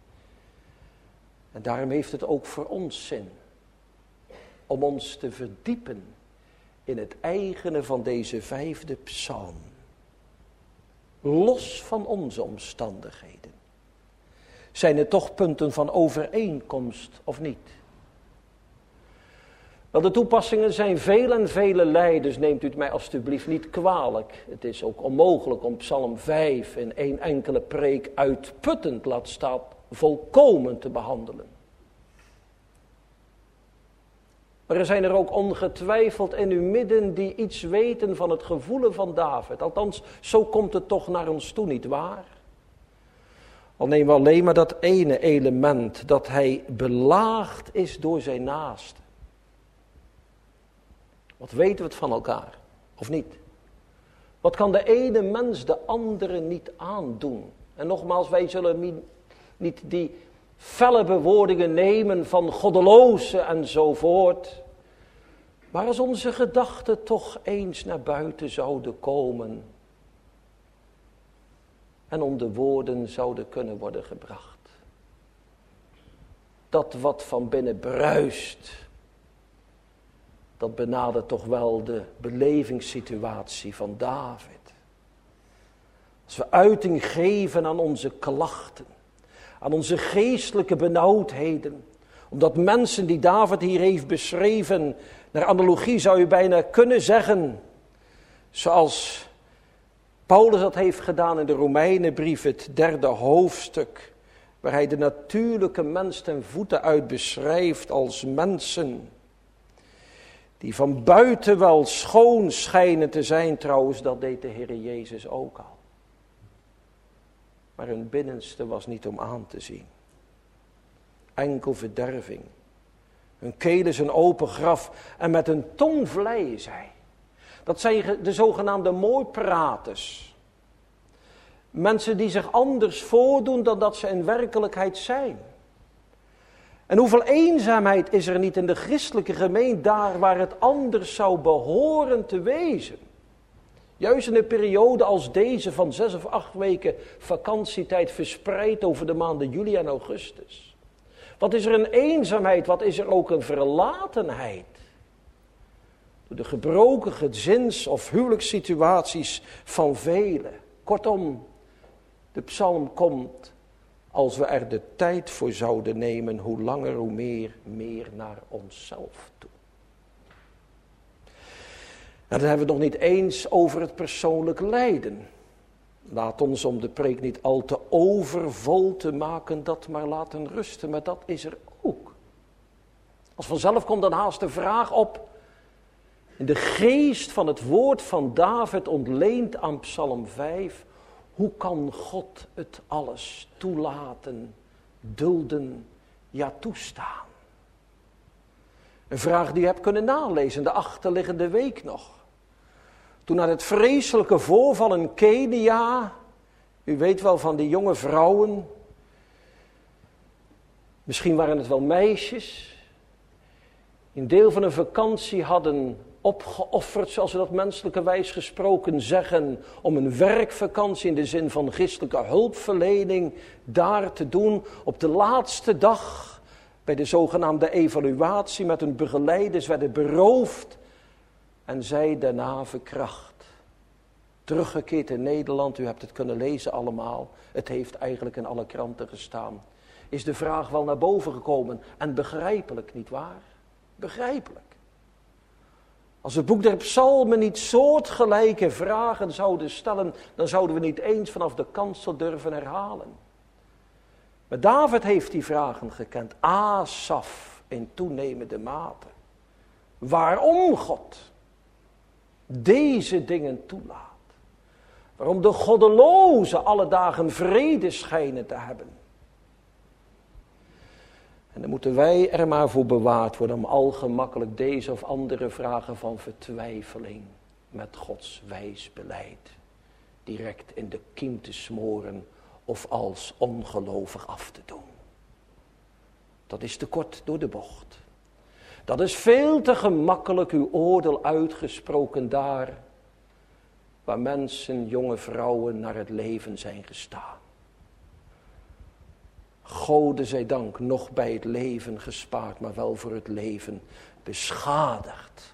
En daarom heeft het ook voor ons zin om ons te verdiepen in het eigene van deze vijfde psalm. Los van onze omstandigheden. Zijn er toch punten van overeenkomst of niet? Wel, de toepassingen zijn veel en vele, dus neemt u het mij alstublieft niet kwalijk. Het is ook onmogelijk om Psalm vijf in één enkele preek uitputtend, laat staan, volkomen te behandelen. Maar er zijn er ook ongetwijfeld in uw midden die iets weten van het gevoelen van David. Althans, zo komt het toch naar ons toe, niet waar? Al nemen we alleen maar dat ene element, dat hij belaagd is door zijn naaste. Wat weten we het van elkaar, of niet? Wat kan de ene mens de andere niet aandoen? En nogmaals, wij zullen niet die felle bewoordingen nemen van goddelozen enzovoort. Maar als onze gedachten toch eens naar buiten zouden komen en onder woorden zouden kunnen worden gebracht. Dat wat van binnen bruist, dat benadert toch wel de belevingssituatie van David. Als we uiting geven aan onze klachten, aan onze geestelijke benauwdheden, omdat mensen die David hier heeft beschreven, naar analogie zou je bijna kunnen zeggen, zoals Paulus dat heeft gedaan in de Romeinenbrief, het derde hoofdstuk, waar hij de natuurlijke mens ten voeten uit beschrijft als mensen die van buiten wel schoon schijnen te zijn. Trouwens, dat deed de Heer Jezus ook al. Maar hun binnenste was niet om aan te zien. Enkel verderving. Hun keel is een open graf en met hun tong vleien zij. Dat zijn de zogenaamde mooipraters. Mensen die zich anders voordoen dan dat ze in werkelijkheid zijn. En hoeveel eenzaamheid is er niet in de christelijke gemeente daar waar het anders zou behoren te wezen. Juist in een periode als deze van zes of acht weken vakantietijd verspreid over de maanden juli en augustus. Wat is er een eenzaamheid, wat is er ook een verlatenheid. Door de gebroken gezins- of huwelijkssituaties van velen. Kortom, de psalm komt, als we er de tijd voor zouden nemen, hoe langer hoe meer, meer naar onszelf toe. En dan hebben we het nog niet eens over het persoonlijk lijden. Laat ons om de preek niet al te overvol te maken, dat maar laten rusten, maar dat is er ook. Als vanzelf komt dan haast de vraag op, in de geest van het woord van David ontleend aan Psalm vijf, hoe kan God het alles toelaten, dulden, ja toestaan? Een vraag die je hebt kunnen nalezen de achterliggende week nog. Toen na het vreselijke voorval in Kenia, u weet wel van die jonge vrouwen, misschien waren het wel meisjes, een deel van een vakantie hadden opgeofferd, zoals we dat menselijkerwijs gesproken zeggen, om een werkvakantie in de zin van christelijke hulpverlening daar te doen. Op de laatste dag, bij de zogenaamde evaluatie met hun begeleiders, werden beroofd en zij daarna verkracht. Teruggekeerd in Nederland, u hebt het kunnen lezen allemaal, het heeft eigenlijk in alle kranten gestaan. Is de vraag wel naar boven gekomen en begrijpelijk, nietwaar? Begrijpelijk. Als het boek der psalmen niet soortgelijke vragen zouden stellen, dan zouden we niet eens vanaf de kansel durven herhalen. Maar David heeft die vragen gekend. Asaf in toenemende mate. Waarom God deze dingen toelaat. Waarom de goddelozen alle dagen vrede schijnen te hebben. En dan moeten wij er maar voor bewaard worden om al gemakkelijk deze of andere vragen van vertwijfeling met Gods wijs beleid direct in de kiem te smoren of als ongelovig af te doen. Dat is te kort door de bocht. Dat is veel te gemakkelijk uw oordeel uitgesproken daar waar mensen, jonge vrouwen naar het leven zijn gestaan. Gode zij dank, nog bij het leven gespaard, maar wel voor het leven beschadigd.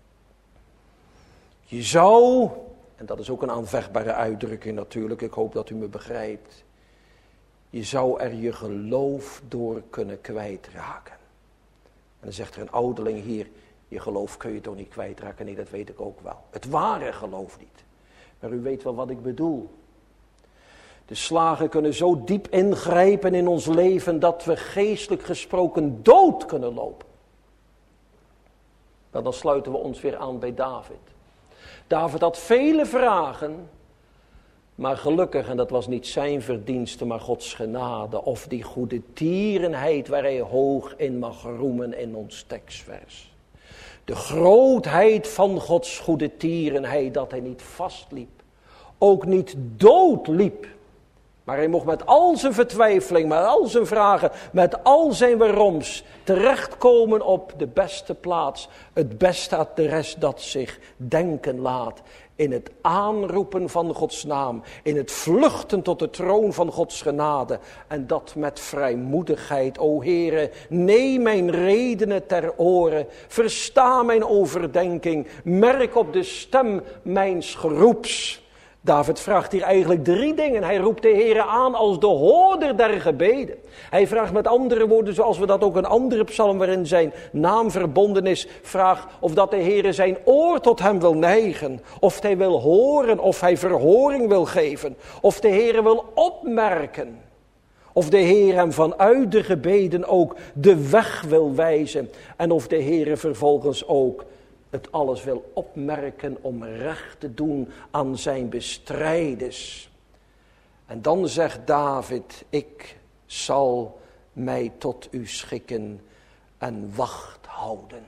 Je zou, en dat is ook een aanvechtbare uitdrukking natuurlijk, ik hoop dat u me begrijpt. Je zou er je geloof door kunnen kwijtraken. En dan zegt er een ouderling hier, je geloof kun je toch niet kwijtraken? Nee, dat weet ik ook wel. Het ware geloof niet. Maar u weet wel wat ik bedoel. De slagen kunnen zo diep ingrijpen in ons leven dat we geestelijk gesproken dood kunnen lopen. Maar dan sluiten we ons weer aan bij David. David had vele vragen, maar gelukkig, en dat was niet zijn verdienste, maar Gods genade, of die goede tierenheid waar hij hoog in mag roemen in ons tekstvers. De grootheid van Gods goede tierenheid, dat hij niet vastliep, ook niet doodliep. Maar hij mocht met al zijn vertwijfeling, met al zijn vragen, met al zijn waaroms terechtkomen op de beste plaats. Het beste adres dat zich denken laat. In het aanroepen van Gods naam. In het vluchten tot de troon van Gods genade. En dat met vrijmoedigheid. O Heere, neem mijn redenen ter oren. Versta mijn overdenking. Merk op de stem mijns geroeps. David vraagt hier eigenlijk drie dingen. Hij roept de Heere aan als de hoorder der gebeden. Hij vraagt met andere woorden, zoals we dat ook een andere psalm waarin zijn naam verbonden is, vraagt of dat de Heere zijn oor tot hem wil neigen. Of hij wil horen, of hij verhoring wil geven. Of de Heere wil opmerken. Of de Heer hem vanuit de gebeden ook de weg wil wijzen. En of de Heere vervolgens ook het alles wil opmerken om recht te doen aan zijn bestrijders. En dan zegt David, ik zal mij tot u schikken en wacht houden.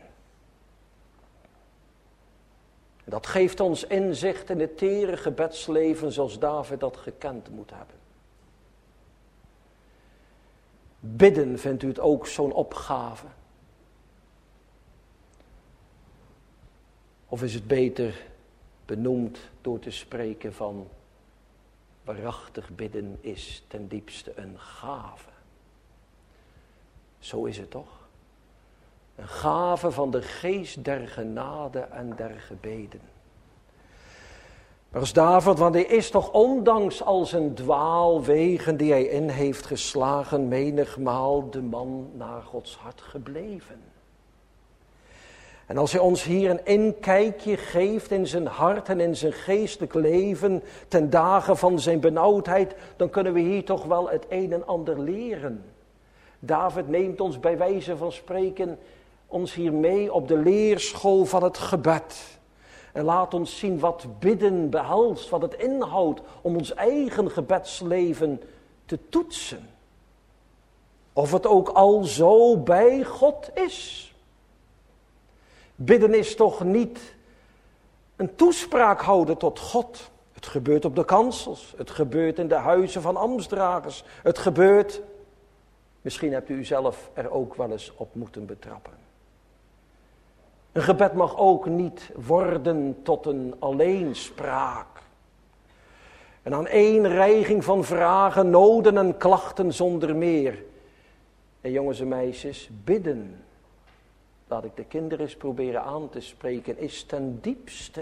Dat geeft ons inzicht in het tere gebedsleven zoals David dat gekend moet hebben. Bidden, vindt u het ook zo'n opgave? Of is het beter benoemd door te spreken van waarachtig bidden is ten diepste een gave? Zo is het toch? Een gave van de geest der genade en der gebeden. Maar als David, want hij is toch ondanks al zijn dwaalwegen die hij in heeft geslagen, menigmaal de man naar Gods hart gebleven. En als hij ons hier een inkijkje geeft in zijn hart en in zijn geestelijk leven ten dagen van zijn benauwdheid, dan kunnen we hier toch wel het een en ander leren. David neemt ons bij wijze van spreken ons hier mee op de leerschool van het gebed. En laat ons zien wat bidden behelst, wat het inhoudt om ons eigen gebedsleven te toetsen. Of het ook al zo bij God is. Bidden is toch niet een toespraak houden tot God. Het gebeurt op de kansels, het gebeurt in de huizen van ambtsdragers. Het gebeurt, misschien hebt u zelf er ook wel eens op moeten betrappen. Een gebed mag ook niet worden tot een alleenspraak. En aan één reiging van vragen, noden en klachten zonder meer. En jongens en meisjes, bidden, laat ik de kinderen eens proberen aan te spreken, is ten diepste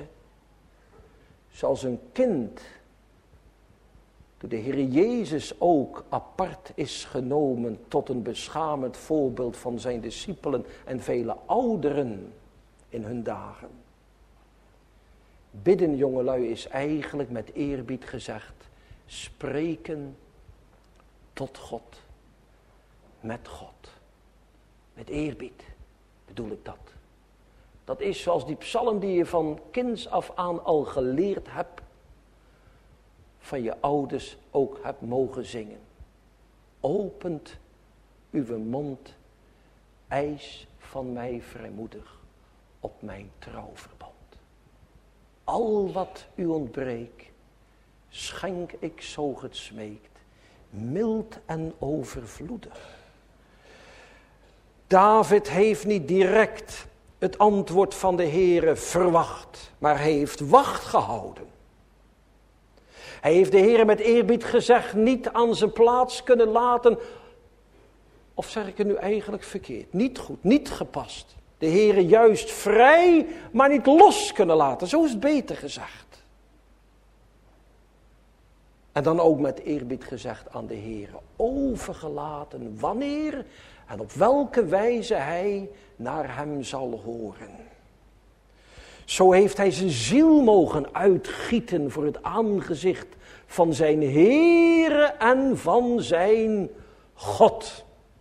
zoals een kind door de Heer Jezus ook apart is genomen tot een beschamend voorbeeld van zijn discipelen en vele ouderen in hun dagen. Bidden, jongelui, is eigenlijk met eerbied gezegd spreken tot God, met God, met eerbied bedoel ik dat. Dat is zoals die psalm die je van kinds af aan al geleerd hebt, van je ouders ook hebt mogen zingen. Opent uw mond, eis van mij vrijmoedig op mijn trouwverband. Al wat u ontbreekt, schenk ik zo gesmeekt, mild en overvloedig. David heeft niet direct het antwoord van de Heere verwacht, maar hij heeft wacht gehouden. Hij heeft de Heere met eerbied gezegd niet aan zijn plaats kunnen laten, of zeg ik het nu eigenlijk verkeerd, niet goed, niet gepast. De Heere juist vrij, maar niet los kunnen laten, zo is het beter gezegd. En dan ook met eerbied gezegd aan de Heere, overgelaten wanneer en op welke wijze hij naar hem zal horen. Zo heeft hij zijn ziel mogen uitgieten voor het aangezicht van zijn Heere en van zijn God.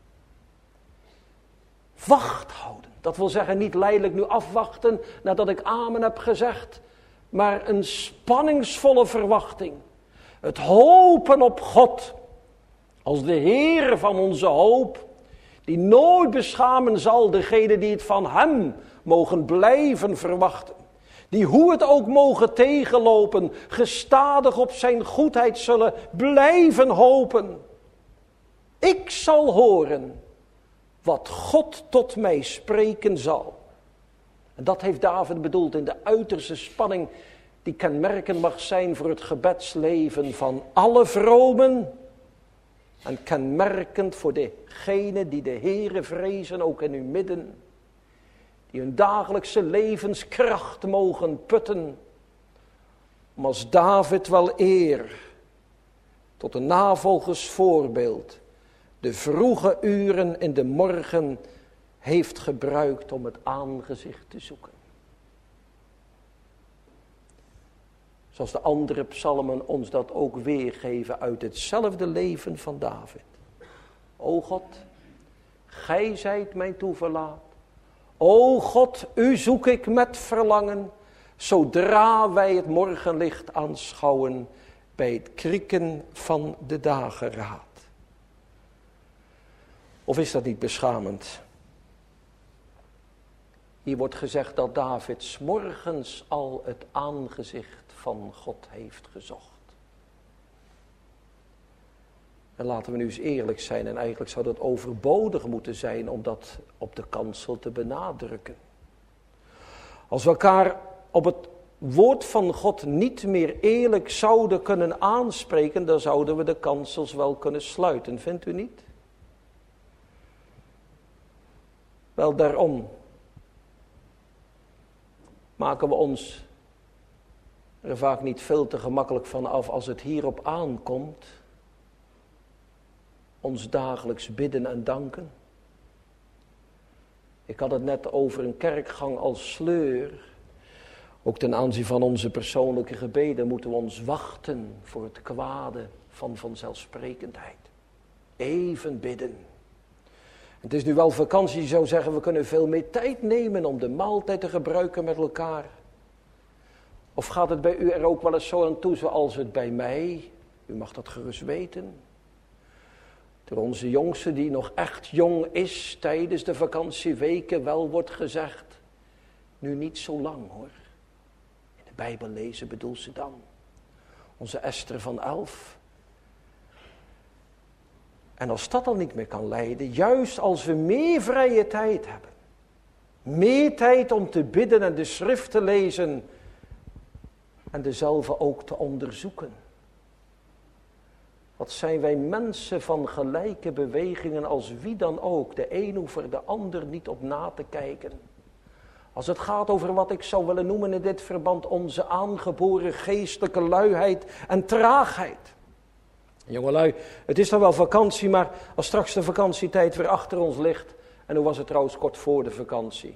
Wacht houden, dat wil zeggen niet lijdelijk nu afwachten nadat ik amen heb gezegd, maar een spanningsvolle verwachting. Het hopen op God als de Heere van onze hoop, die nooit beschamen zal degene die het van hem mogen blijven verwachten. Die hoe het ook mogen tegenlopen, gestadig op zijn goedheid zullen blijven hopen. Ik zal horen wat God tot mij spreken zal. En dat heeft David bedoeld in de uiterste spanning die kenmerkend mag zijn voor het gebedsleven van alle vromen. En kenmerkend voor degenen die de Heere vrezen, ook in uw midden. Die hun dagelijkse levenskracht mogen putten. Om als David wel eer tot een navolgersvoorbeeld de vroege uren in de morgen heeft gebruikt om het aangezicht te zoeken. Zoals de andere psalmen ons dat ook weergeven uit hetzelfde leven van David. O God, gij zijt mijn toeverlaat. O God, u zoek ik met verlangen, zodra wij het morgenlicht aanschouwen bij het krieken van de dageraad. Of is dat niet beschamend? Hier wordt gezegd dat David 's morgens al het aangezicht van God heeft gezocht. En laten we nu eens eerlijk zijn, en eigenlijk zou dat overbodig moeten zijn om dat op de kansel te benadrukken. Als we elkaar op het woord van God niet meer eerlijk zouden kunnen aanspreken, dan zouden we de kansels wel kunnen sluiten, vindt u niet? Wel, daarom maken we ons er vaak niet veel te gemakkelijk van af als het hierop aankomt. Ons dagelijks bidden en danken. Ik had het net over een kerkgang als sleur. Ook ten aanzien van onze persoonlijke gebeden moeten we ons wachten voor het kwade van vanzelfsprekendheid. Even bidden. Het is nu wel vakantie, je zou zeggen, we kunnen veel meer tijd nemen om de maaltijd te gebruiken met elkaar. Of gaat het bij u er ook wel eens zo aan toe zoals het bij mij? U mag dat gerust weten. Door onze jongste die nog echt jong is tijdens de vakantieweken wel wordt gezegd. Nu niet zo lang hoor. In de Bijbel lezen bedoelt ze dan. Onze Esther van elf. En als dat dan niet meer kan leiden, juist als we meer vrije tijd hebben. Meer tijd om te bidden en de schrift te lezen. En dezelfde ook te onderzoeken. Wat zijn wij mensen van gelijke bewegingen als wie dan ook. De een hoeft er de ander niet op na te kijken. Als het gaat over wat ik zou willen noemen in dit verband onze aangeboren geestelijke luiheid en traagheid. Jongelui, het is dan wel vakantie, maar als straks de vakantietijd weer achter ons ligt. En hoe was het trouwens kort voor de vakantie?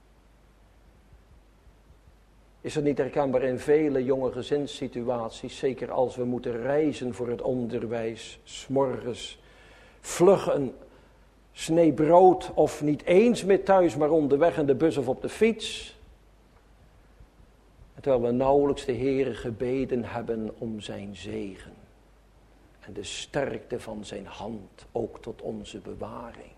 Is het niet herkenbaar in vele jonge gezinssituaties, zeker als we moeten reizen voor het onderwijs, 's morgens, vlug een snee brood of niet eens meer thuis, maar onderweg in de bus of op de fiets. En terwijl we nauwelijks de Heere gebeden hebben om zijn zegen en de sterkte van zijn hand ook tot onze bewaring.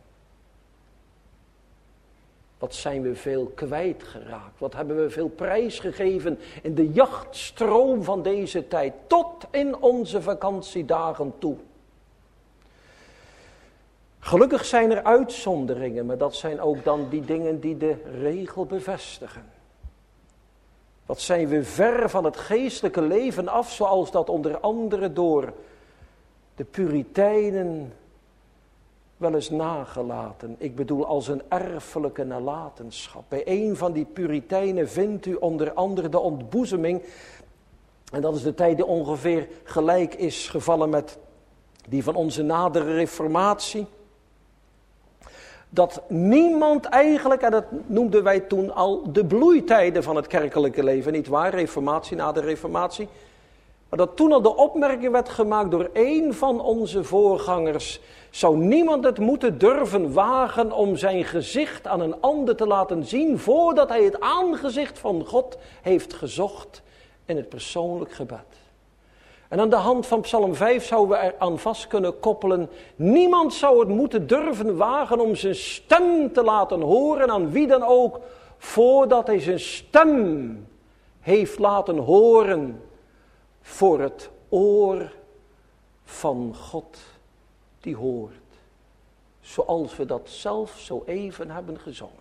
Wat zijn we veel kwijtgeraakt. Wat hebben we veel prijs gegeven in de jachtstroom van deze tijd. Tot in onze vakantiedagen toe. Gelukkig zijn er uitzonderingen. Maar dat zijn ook dan die dingen die de regel bevestigen. Wat zijn we ver van het geestelijke leven af. Zoals dat onder andere door de Puritijnen wel eens nagelaten. Ik bedoel als een erfelijke nalatenschap. Bij een van die Puritijnen vindt u onder andere de ontboezeming. En dat is de tijd die ongeveer gelijk is gevallen met die van onze nadere reformatie. Dat niemand eigenlijk, en dat noemden wij toen al de bloeitijden van het kerkelijke leven, niet waar? Reformatie na de reformatie. Maar dat toen al de opmerking werd gemaakt door één van onze voorgangers. Zou niemand het moeten durven wagen om zijn gezicht aan een ander te laten zien voordat hij het aangezicht van God heeft gezocht in het persoonlijk gebed. En aan de hand van Psalm vijf zouden we er aan vast kunnen koppelen. Niemand zou het moeten durven wagen om zijn stem te laten horen aan wie dan ook, voordat hij zijn stem heeft laten horen voor het oor van God die hoort. Zoals we dat zelf zo even hebben gezongen.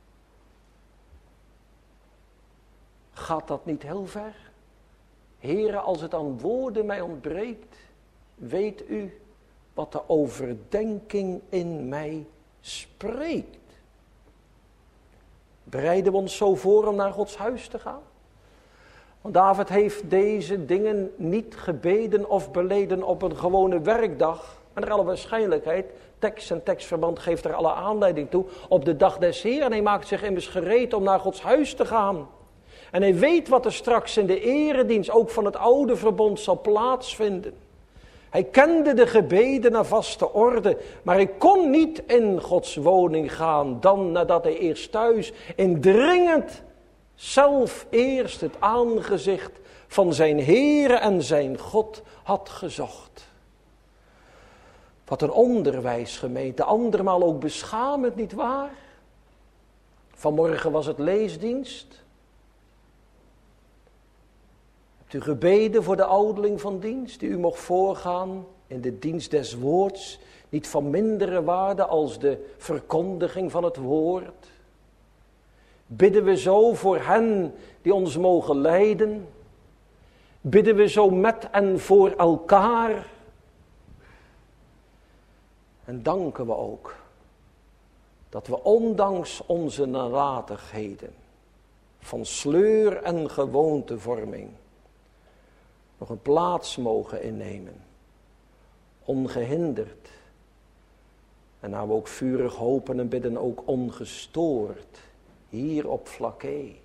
Gaat dat niet heel ver? Heere, als het aan woorden mij ontbreekt, weet u wat de overdenking in mij spreekt. Bereiden we ons zo voor om naar Gods huis te gaan? Want David heeft deze dingen niet gebeden of beleden op een gewone werkdag. Maar naar alle waarschijnlijkheid, tekst en tekstverband geeft er alle aanleiding toe, op de dag des Heeren. En hij maakt zich immers gereed om naar Gods huis te gaan. En hij weet wat er straks in de eredienst ook van het oude verbond zal plaatsvinden. Hij kende de gebeden naar vaste orde, maar hij kon niet in Gods woning gaan dan nadat hij eerst thuis indringend zelf eerst het aangezicht van zijn Heere en zijn God had gezocht. Wat een onderwijs, gemeente, andermaal ook beschamend, niet waar? Vanmorgen was het leesdienst. Hebt u gebeden voor de ouderling van dienst die u mocht voorgaan in de dienst des woords niet van mindere waarde als de verkondiging van het woord? Bidden we zo voor hen die ons mogen leiden? Bidden we zo met en voor elkaar? En danken we ook dat we ondanks onze nalatigheden van sleur en gewoontevorming nog een plaats mogen innemen, ongehinderd. En nou we ook vurig hopen en bidden ook ongestoord, hier op Vlakke,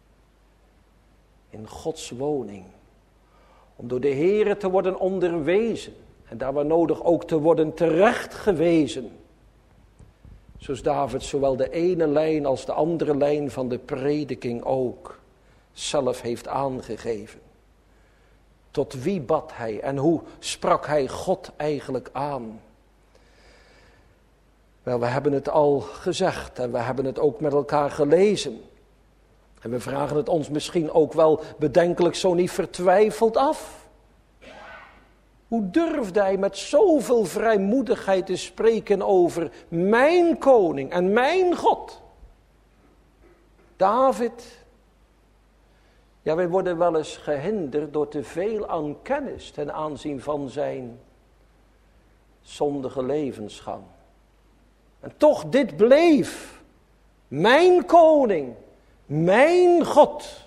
in Gods woning, om door de Heere te worden onderwezen en daar waar nodig ook te worden terechtgewezen. Zoals David zowel de ene lijn als de andere lijn van de prediking ook zelf heeft aangegeven. Tot wie bad hij en hoe sprak hij God eigenlijk aan? Wel, we hebben het al gezegd en we hebben het ook met elkaar gelezen. En we vragen het ons misschien ook wel bedenkelijk zo niet vertwijfeld af. Hoe durfde hij met zoveel vrijmoedigheid te spreken over mijn koning en mijn God? David. Ja, wij worden wel eens gehinderd door te veel aan kennis ten aanzien van zijn zondige levensgang. En toch dit bleef. Mijn koning, mijn God.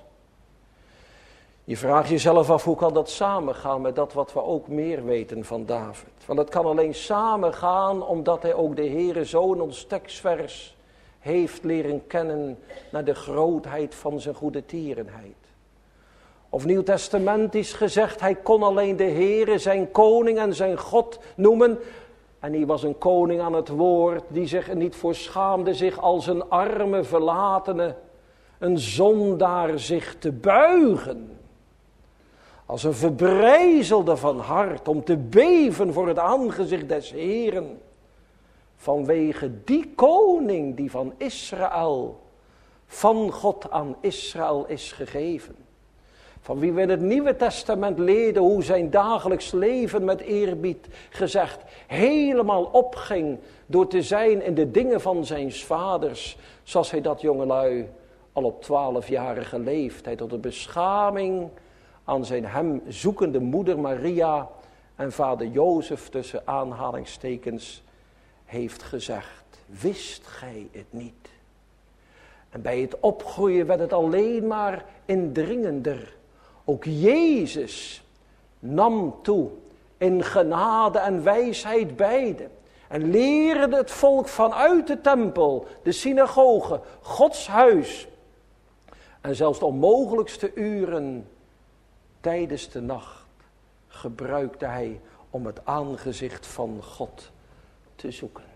Je vraagt jezelf af, hoe kan dat samengaan met dat wat we ook meer weten van David? Want het kan alleen samengaan omdat hij ook de Heere zo in ons tekstvers heeft leren kennen naar de grootheid van zijn goede tierenheid. Of nieuwtestamentisch gezegd, hij kon alleen de Heere zijn koning en zijn God noemen. En hij was een koning aan het woord die zich er niet voor schaamde zich als een arme verlatene, een zondaar zich te buigen. Als een verbrijzelde van hart om te beven voor het aangezicht des Heeren. Vanwege die koning die van Israël, van God aan Israël is gegeven. Van wie we in het Nieuwe Testament leerden hoe zijn dagelijks leven met eerbied gezegd helemaal opging door te zijn in de dingen van zijn vaders. Zoals hij dat jongelui al op twaalfjarige leeftijd tot de beschaming aan zijn hem zoekende moeder Maria en vader Jozef tussen aanhalingstekens heeft gezegd. Wist gij het niet? En bij het opgroeien werd het alleen maar indringender. Ook Jezus nam toe in genade en wijsheid beide. En leerde het volk vanuit de tempel, de synagoge, Gods huis. En zelfs de onmogelijkste uren tijdens de nacht gebruikte hij om het aangezicht van God te zoeken.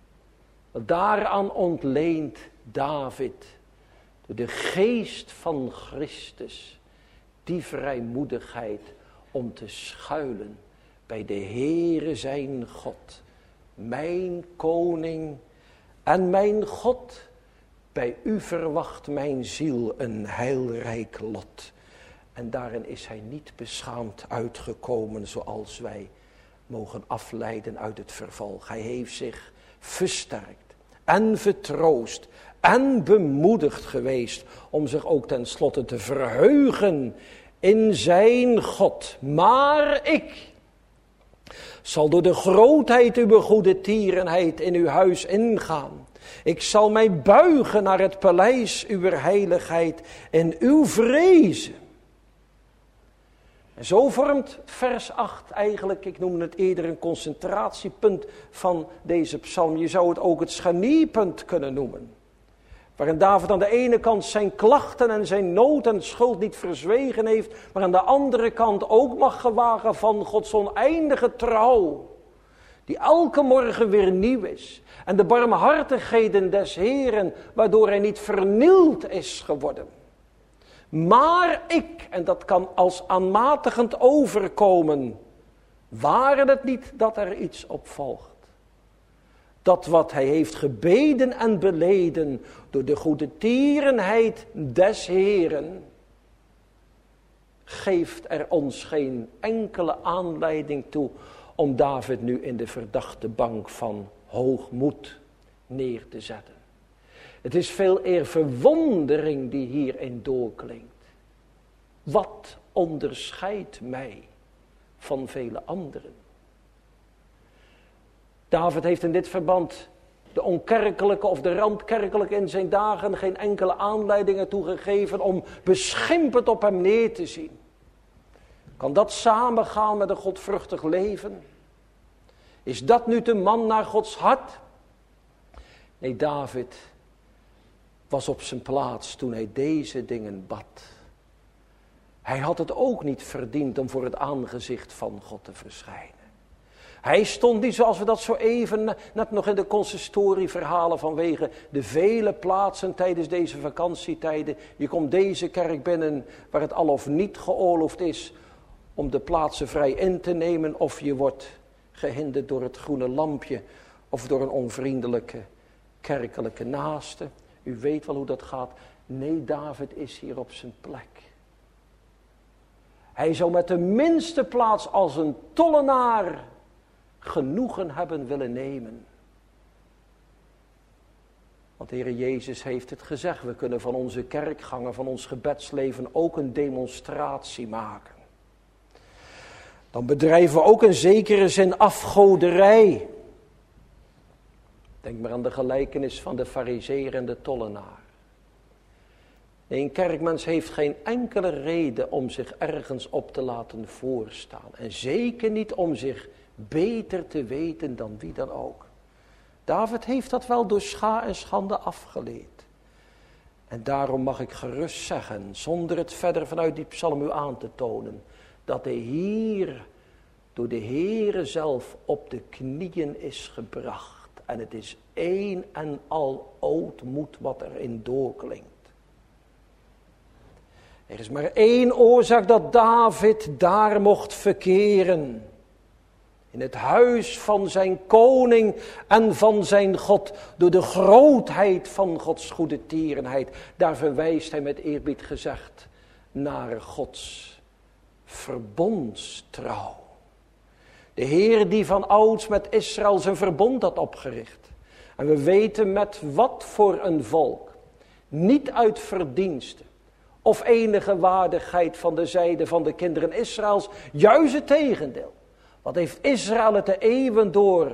Daaraan ontleent David door de geest van Christus die vrijmoedigheid om te schuilen bij de Heere zijn God. Mijn koning en mijn God, bij u verwacht mijn ziel een heilrijk lot. En daarin is hij niet beschaamd uitgekomen zoals wij mogen afleiden uit het vervolg. Hij heeft zich versterkt en vertroost en bemoedigd geweest om zich ook tenslotte te verheugen in zijn God. Maar ik zal door de grootheid uw goede tierenheid in uw huis ingaan. Ik zal mij buigen naar het paleis uw heiligheid en uw vrezen. En zo vormt vers acht eigenlijk, ik noemde het eerder een concentratiepunt van deze psalm. Je zou het ook het scharnierpunt kunnen noemen. Waarin David aan de ene kant zijn klachten en zijn nood en schuld niet verzwegen heeft, maar aan de andere kant ook mag gewagen van Gods oneindige trouw. Die elke morgen weer nieuw is. En de barmhartigheden des Heeren, waardoor hij niet vernield is geworden. Maar ik, en dat kan als aanmatigend overkomen, waren het niet dat er iets op volgt. Dat wat hij heeft gebeden en beleden door de goede tierenheid des Heeren, geeft er ons geen enkele aanleiding toe om David nu in de verdachte bank van hoogmoed neer te zetten. Het is veel eer verwondering die hierin doorklinkt. Wat onderscheidt mij van vele anderen? David heeft in dit verband de onkerkelijke of de randkerkelijke in zijn dagen geen enkele aanleidingen toegegeven om beschimpend op hem neer te zien. Kan dat samengaan met een godvruchtig leven? Is dat nu de man naar Gods hart? Nee, David was op zijn plaats toen hij deze dingen bad. Hij had het ook niet verdiend om voor het aangezicht van God te verschijnen. Hij stond niet zoals we dat zo even net nog in de consistorieverhalen vanwege de vele plaatsen tijdens deze vakantietijden. Je komt deze kerk binnen waar het al of niet geoorloofd is om de plaatsen vrij in te nemen. Of je wordt gehinderd door het groene lampje of door een onvriendelijke kerkelijke naaste. U weet wel hoe dat gaat. Nee, David is hier op zijn plek. Hij zou met de minste plaats als een tollenaar genoegen hebben willen nemen. Want de Heer Jezus heeft het gezegd. We kunnen van onze kerkgangen, van ons gebedsleven ook een demonstratie maken. Dan bedrijven we ook in zekere zin afgoderij. Denk maar aan de gelijkenis van de farizeeër en de tollenaar. Nee, een kerkmens heeft geen enkele reden om zich ergens op te laten voorstaan. En zeker niet om zich beter te weten dan wie dan ook. David heeft dat wel door scha en schande afgeleerd. En daarom mag ik gerust zeggen, zonder het verder vanuit die psalm u aan te tonen, dat hij hier door de Heere zelf op de knieën is gebracht. En het is één en al ootmoed wat erin doorklinkt. Er is maar één oorzaak dat David daar mocht verkeren. In het huis van zijn koning en van zijn God. Door de grootheid van Gods goede tierenheid. Daar verwijst hij met eerbied gezegd naar Gods verbondstrouw. De Heer die van ouds met Israël zijn verbond had opgericht. En we weten met wat voor een volk. Niet uit verdiensten. Of enige waardigheid van de zijde van de kinderen Israëls. Juist het tegendeel. Wat heeft Israël het de eeuwen door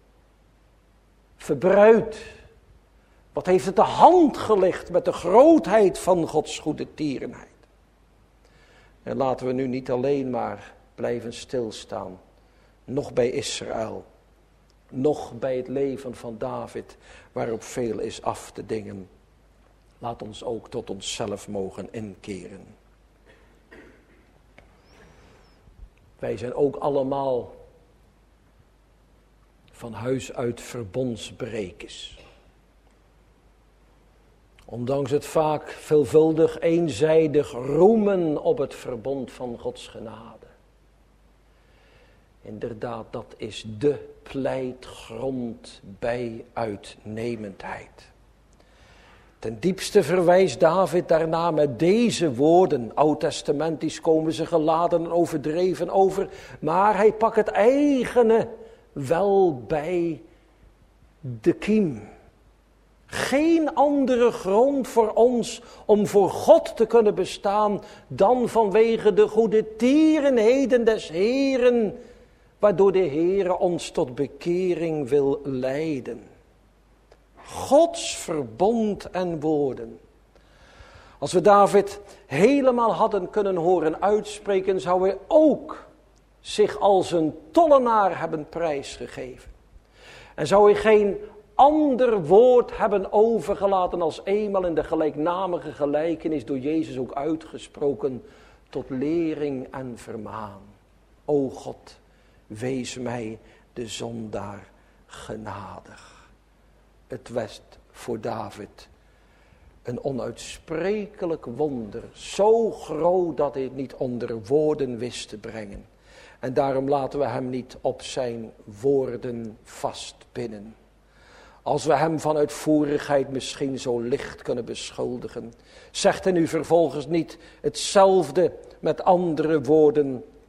verbruid? Wat heeft het de hand gelegd met de grootheid van Gods goede tierenheid? En laten we nu niet alleen maar blijven stilstaan. Nog bij Israël. Nog bij het leven van David. Waarop veel is af te dingen. Laat ons ook tot onszelf mogen inkeren. Wij zijn ook allemaal van huis uit verbondsbrekers. Ondanks het vaak veelvuldig eenzijdig roemen op het verbond van Gods genade. Inderdaad, dat is de pleitgrond bij uitnemendheid. Ten diepste verwijst David daarna met deze woorden. Oud-testamentisch komen ze geladen en overdreven over. Maar hij pakt het eigene wel bij de kiem. Geen andere grond voor ons om voor God te kunnen bestaan dan vanwege de goede tierenheden des Heeren. Waardoor de Heere ons tot bekering wil leiden. Gods verbond en woorden. Als we David helemaal hadden kunnen horen uitspreken, zou hij ook zich als een tollenaar hebben prijsgegeven. En zou hij geen ander woord hebben overgelaten als eenmaal in de gelijknamige gelijkenis door Jezus ook uitgesproken tot lering en vermaan. O God, wees mij de zondaar genadig. Het was voor David een onuitsprekelijk wonder. Zo groot dat hij het niet onder woorden wist te brengen. En daarom laten we hem niet op zijn woorden vastpinnen. Als we hem van uitvoerigheid misschien zo licht kunnen beschuldigen. Zegt hij nu vervolgens niet hetzelfde met andere woorden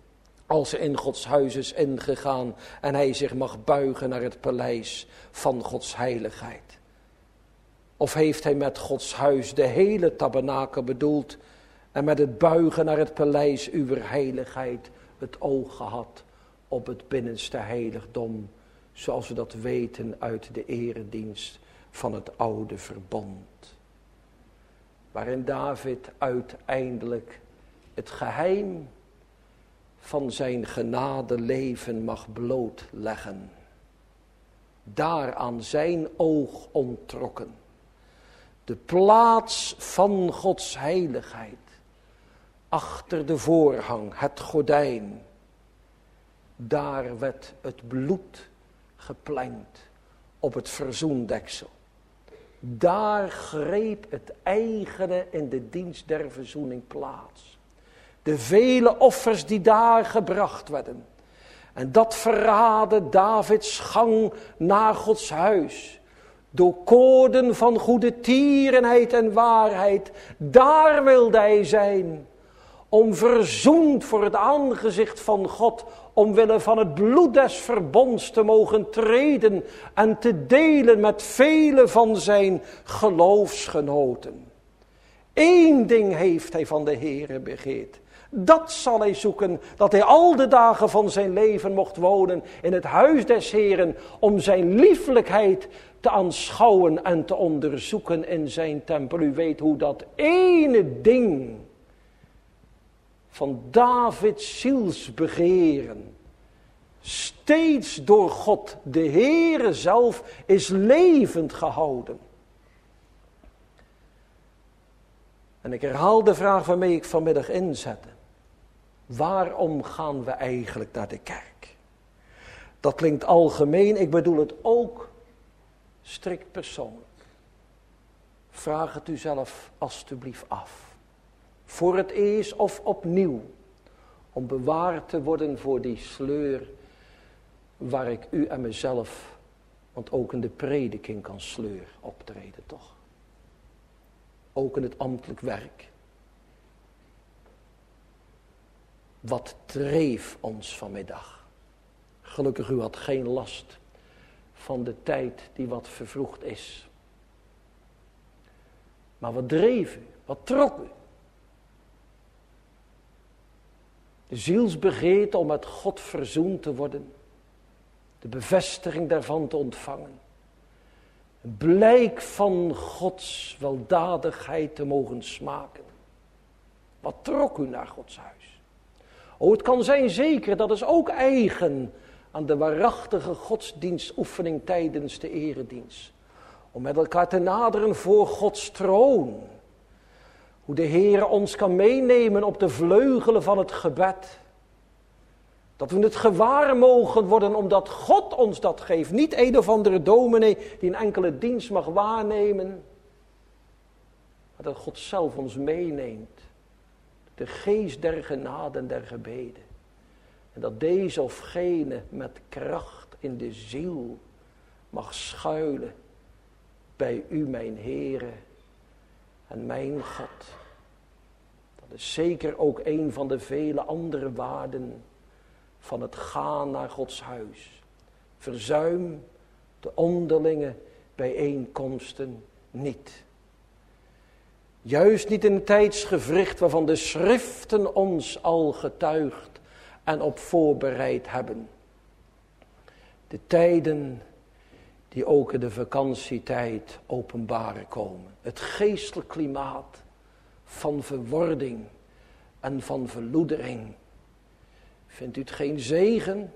Als hij in Gods huis is ingegaan en hij zich mag buigen naar het paleis van Gods heiligheid. Of heeft hij met Gods huis de hele tabernakel bedoeld en met het buigen naar het paleis uw heiligheid het oog gehad op het binnenste heiligdom, zoals we dat weten uit de eredienst van het oude verbond. Waarin David uiteindelijk het geheim van zijn genadeleven mag blootleggen. Daar aan zijn oog onttrokken. De plaats van Gods heiligheid. Achter de voorhang, het gordijn. Daar werd het bloed geplengd op het verzoendeksel. Daar greep het eigene in de dienst der verzoening plaats. De vele offers die daar gebracht werden. En dat verraadde Davids gang naar Gods huis. Door koorden van goede tierenheid en waarheid. Daar wilde hij zijn. Om verzoend voor het aangezicht van God. Omwille van het bloed des verbonds te mogen treden. En te delen met vele van zijn geloofsgenoten. Eén ding heeft hij van de Heere begeerd. Dat zal hij zoeken, dat hij al de dagen van zijn leven mocht wonen in het huis des Heeren, om zijn lieflijkheid te aanschouwen en te onderzoeken in zijn tempel. U weet hoe dat ene ding van Davids zielsbegeren steeds door God, de Heere zelf, is levend gehouden. En ik herhaal de vraag waarmee ik vanmiddag inzette. Waarom gaan we eigenlijk naar de kerk? Dat klinkt algemeen, ik bedoel het ook strikt persoonlijk. Vraag het u zelf alstublieft af. Voor het eerst of opnieuw. Om bewaard te worden voor die sleur waar ik u en mezelf, want ook in de prediking kan sleur optreden, toch? Ook in het ambtelijk werk. Wat dreef ons vanmiddag? Gelukkig u had geen last van de tijd die wat vervroegd is. Maar wat dreef u? Wat trok u? De zielsbegeerte om met God verzoend te worden. De bevestiging daarvan te ontvangen. Een blijk van Gods weldadigheid te mogen smaken. Wat trok u naar Gods huis? Oh, het kan zijn zeker, dat is ook eigen aan de waarachtige godsdienstoefening tijdens de eredienst. Om met elkaar te naderen voor Gods troon. Hoe de Heer ons kan meenemen op de vleugelen van het gebed. Dat we het gewaar mogen worden omdat God ons dat geeft. Niet een of andere dominee die een enkele dienst mag waarnemen. Maar dat God zelf ons meeneemt. De geest der genade en der gebeden. En dat deze of gene met kracht in de ziel mag schuilen. Bij u mijn Heere en mijn God. Dat is zeker ook een van de vele andere waarden van het gaan naar Gods huis. Verzuim de onderlinge bijeenkomsten niet. Juist niet in een tijdsgewricht waarvan de schriften ons al getuigd en op voorbereid hebben. De tijden die ook in de vakantietijd openbaar komen. Het geestelijk klimaat van verwording en van verloedering. Vindt u het geen zegen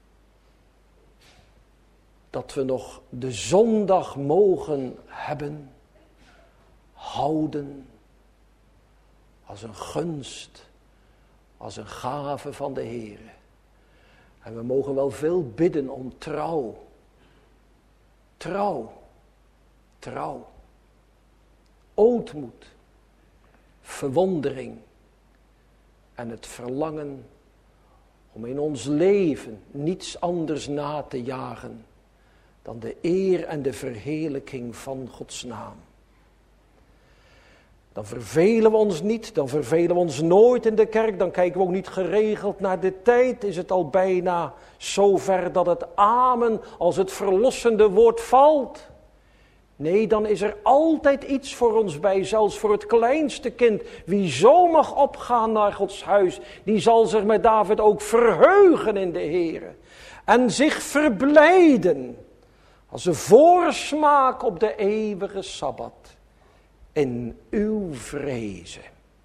dat we nog de zondag mogen hebben, houden, als een gunst, als een gave van de Heere. En we mogen wel veel bidden om trouw. Trouw, trouw, ootmoed, verwondering en het verlangen om in ons leven niets anders na te jagen dan de eer en de verheerlijking van Gods naam. Dan vervelen we ons niet, dan vervelen we ons nooit in de kerk. Dan kijken we ook niet geregeld naar de tijd. Is het al bijna zover dat het amen als het verlossende woord valt? Nee, dan is er altijd iets voor ons bij, zelfs voor het kleinste kind. Wie zo mag opgaan naar Gods huis, die zal zich met David ook verheugen in de Heere. En zich verblijden als een voorsmaak op de eeuwige Sabbat. In uw vrezen.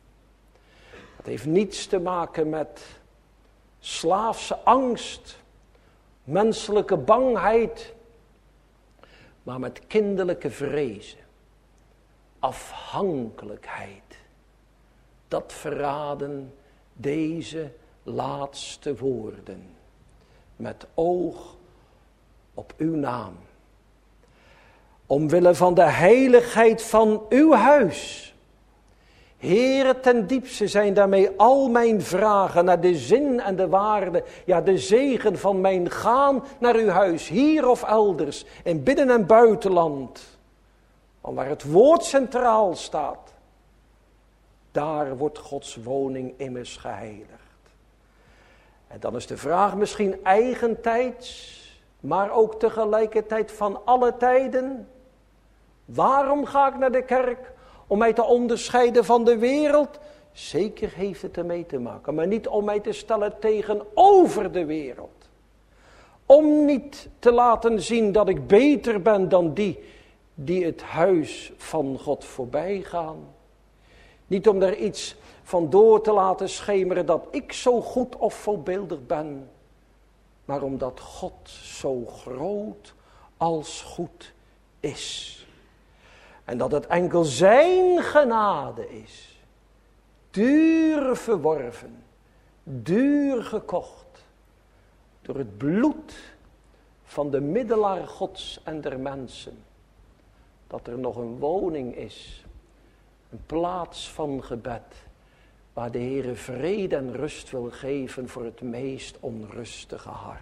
Dat heeft niets te maken met slaafse angst, menselijke bangheid, maar met kinderlijke vrezen, afhankelijkheid. Dat verraden deze laatste woorden, met oog op uw naam. Omwille van de heiligheid van uw huis. Heere, ten diepste zijn daarmee al mijn vragen naar de zin en de waarde, ja de zegen van mijn gaan naar uw huis, hier of elders, in binnen- en buitenland. Want waar het woord centraal staat, daar wordt Gods woning immers geheiligd. En dan is de vraag misschien eigentijds, maar ook tegelijkertijd van alle tijden. Waarom ga ik naar de kerk? Om mij te onderscheiden van de wereld? Zeker heeft het ermee te maken, maar niet om mij te stellen tegenover de wereld. Om niet te laten zien dat ik beter ben dan die die het huis van God voorbij gaan. Niet om daar iets van door te laten schemeren dat ik zo goed of voorbeeldig ben. Maar omdat God zo groot als goed is. En dat het enkel zijn genade is. Duur verworven. Duur gekocht. Door het bloed van de middelaar Gods en der mensen. Dat er nog een woning is. Een plaats van gebed. Waar de Heere vrede en rust wil geven voor het meest onrustige hart.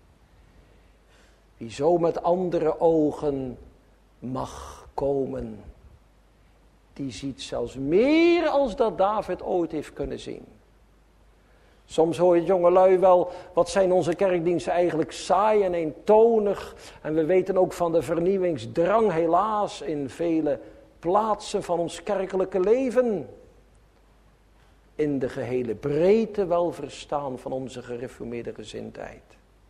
Wie zo met andere ogen mag komen, die ziet zelfs meer als dat David ooit heeft kunnen zien. Soms hoor je jongelui wel, wat zijn onze kerkdiensten eigenlijk saai en eentonig. En we weten ook van de vernieuwingsdrang helaas in vele plaatsen van ons kerkelijke leven. In de gehele breedte wel verstaan van onze gereformeerde gezindheid.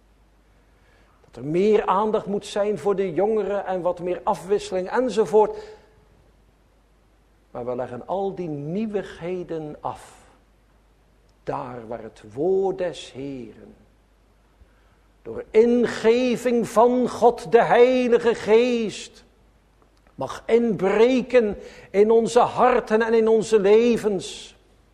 Dat er meer aandacht moet zijn voor de jongeren en wat meer afwisseling enzovoort. Maar we leggen al die nieuwigheden af. Daar waar het woord des Heeren door ingeving van God de Heilige Geest mag inbreken in onze harten en in onze levens.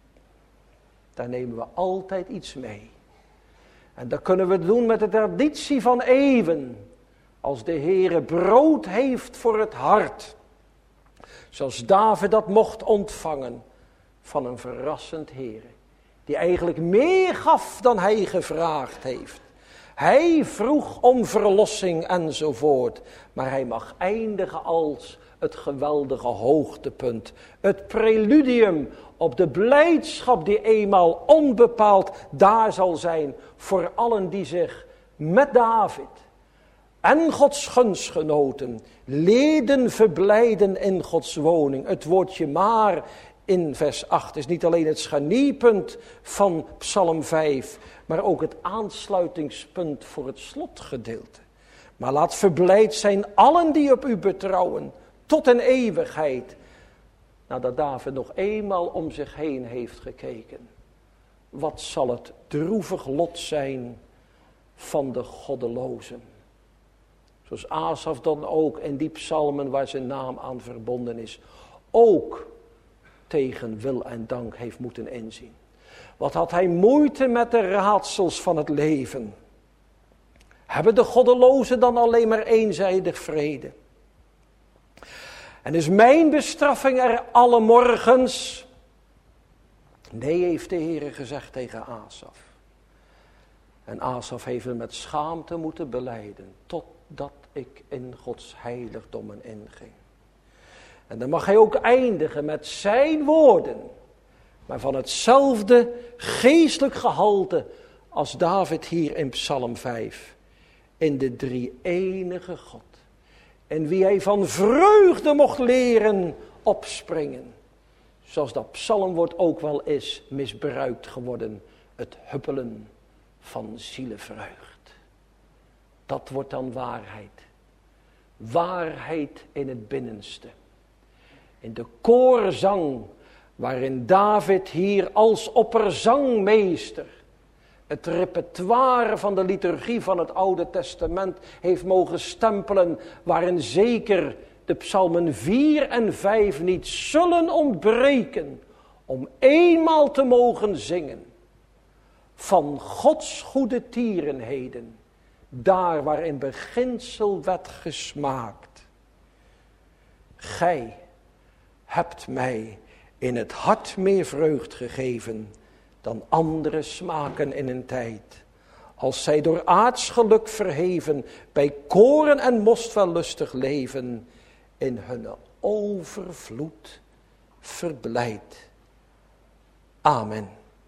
Daar nemen we altijd iets mee. En dat kunnen we doen met de traditie van eeuwen. Als de Heere brood heeft voor het hart. Zoals David dat mocht ontvangen van een verrassend Heere. Die eigenlijk meer gaf dan hij gevraagd heeft. Hij vroeg om verlossing enzovoort. Maar hij mag eindigen als het geweldige hoogtepunt. Het preludium op de blijdschap die eenmaal onbepaald daar zal zijn. Voor allen die zich met David en Gods gunstgenoten leden verblijden in Gods woning. Het woordje maar in vers acht is niet alleen het scharnierpunt van Psalm vijf, maar ook het aansluitingspunt voor het slotgedeelte. Maar laat verblijd zijn allen die op u betrouwen, tot een eeuwigheid. Nadat David nog eenmaal om zich heen heeft gekeken. Wat zal het droevig lot zijn van de goddelozen. Zoals Asaf dan ook in die psalmen waar zijn naam aan verbonden is. Ook tegen wil en dank heeft moeten inzien. Wat had hij moeite met de raadsels van het leven. Hebben de goddelozen dan alleen maar eenzijdig vrede? En is mijn bestraffing er alle morgens? Nee, heeft de Heere gezegd tegen Asaf. En Asaf heeft hem met schaamte moeten belijden, totdat ik in Gods heiligdommen inging. En dan mag hij ook eindigen met zijn woorden. Maar van hetzelfde geestelijk gehalte als David hier in Psalm vijf. In de drie-enige God. En wie hij van vreugde mocht leren opspringen. Zoals dat psalmwoord ook wel is misbruikt geworden. Het huppelen van zielevreugd. Dat wordt dan waarheid. Waarheid in het binnenste. In de koorzang waarin David hier als opperzangmeester het repertoire van de liturgie van het Oude Testament heeft mogen stempelen, waarin zeker de psalmen vier en vijf niet zullen ontbreken om eenmaal te mogen zingen van Gods goede tierenheden, daar waar in beginsel werd gesmaakt. Gij hebt mij in het hart meer vreugd gegeven dan andere smaken in een tijd. Als zij door aards geluk verheven, bij koren en most wel lustig leven, in hun overvloed verblijd. Amen.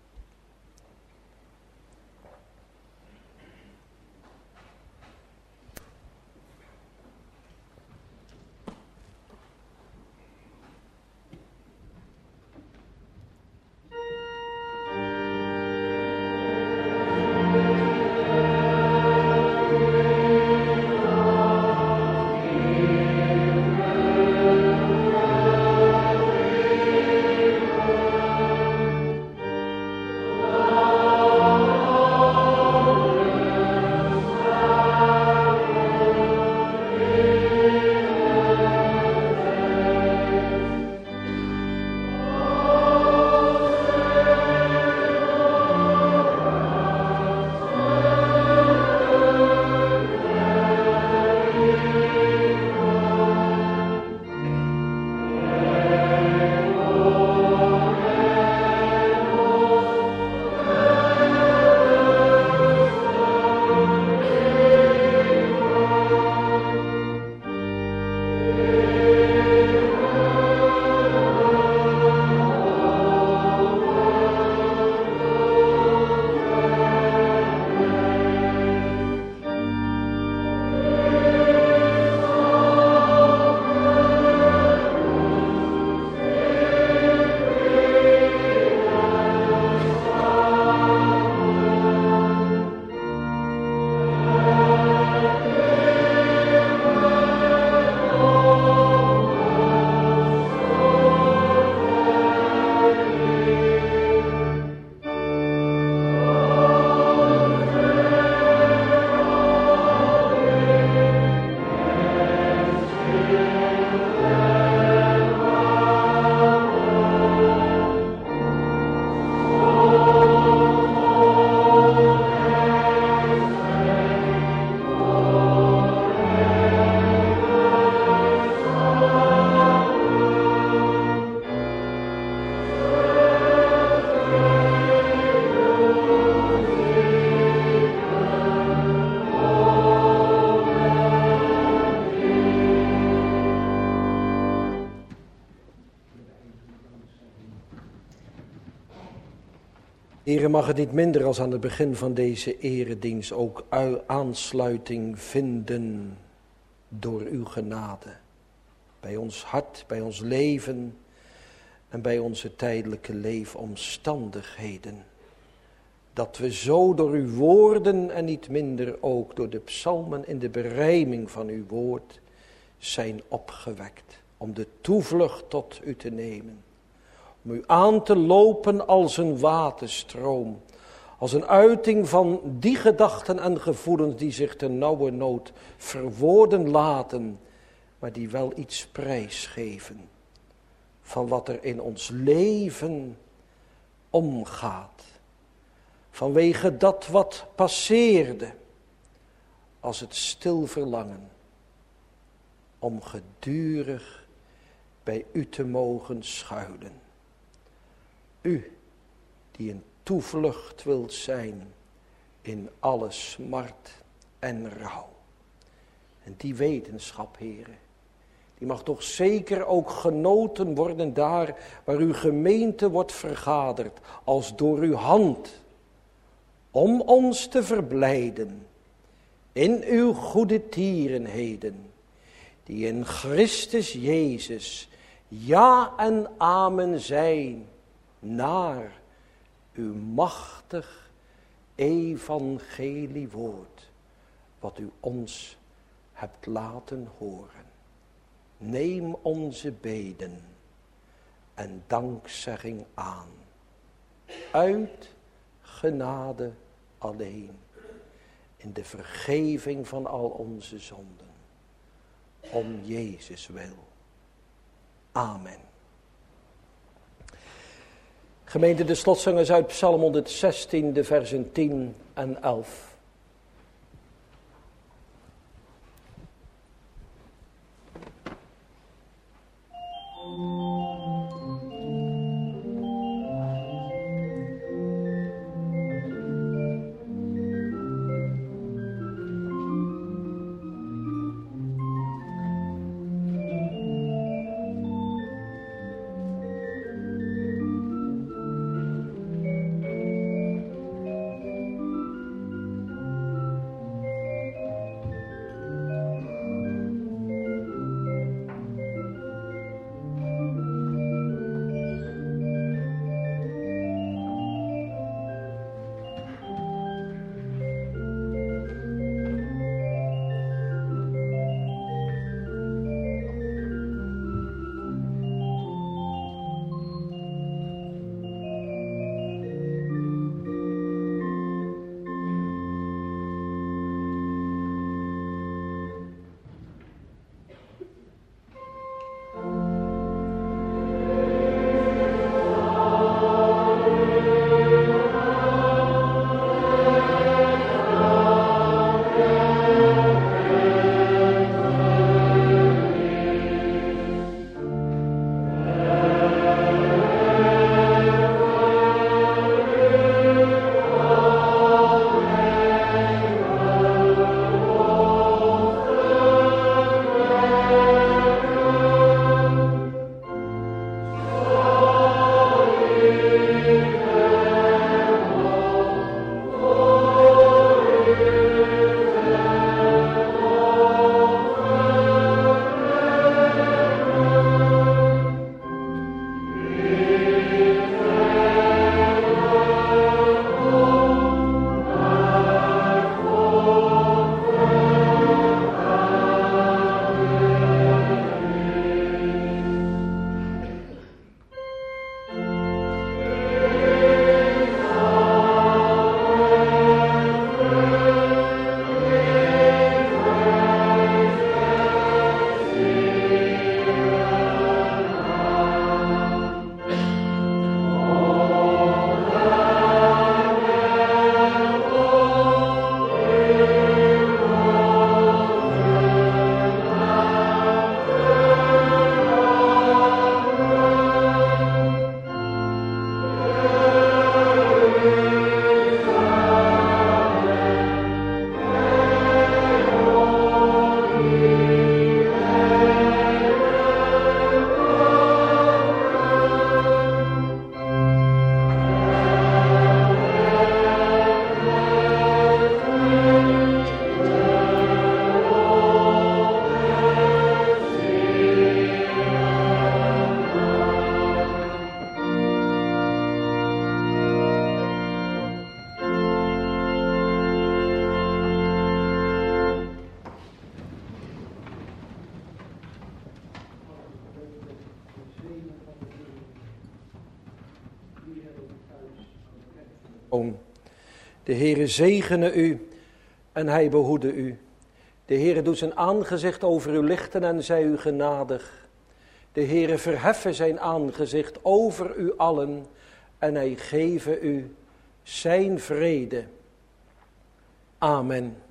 Heren, mag het niet minder als aan het begin van deze eredienst ook aansluiting vinden door uw genade. Bij ons hart, bij ons leven en bij onze tijdelijke leefomstandigheden. Dat we zo door uw woorden en niet minder ook door de psalmen in de berijming van uw woord zijn opgewekt. Om de toevlucht tot u te nemen. Om u aan te lopen als een waterstroom. Als een uiting van die gedachten en gevoelens die zich ten nauwe nood verwoorden laten. Maar die wel iets prijsgeven. Van wat er in ons leven omgaat. Vanwege dat wat passeerde. Als het stil verlangen. Om gedurig bij u te mogen schuilen. U die een toevlucht wilt zijn in alle smart en rouw. En die wetenschap, Heere, Die mag toch zeker ook genoten worden daar waar uw gemeente wordt vergaderd, als door uw hand, om ons te verblijden in uw goede tierenheden, die in Christus Jezus ja en amen zijn, naar uw machtig evangeliewoord, wat u ons hebt laten horen. Neem onze beden en dankzegging aan, uit genade alleen, in de vergeving van al onze zonden, om Jezus wil. Amen. Gemeente, de slotzangers uit Psalm honderdzestien, de versen tien en elf. De Heere zegene u en hij behoede u. De Heere doet zijn aangezicht over u lichten en zij u genadig. De Heere verheffe zijn aangezicht over u allen en hij geve u zijn vrede. Amen.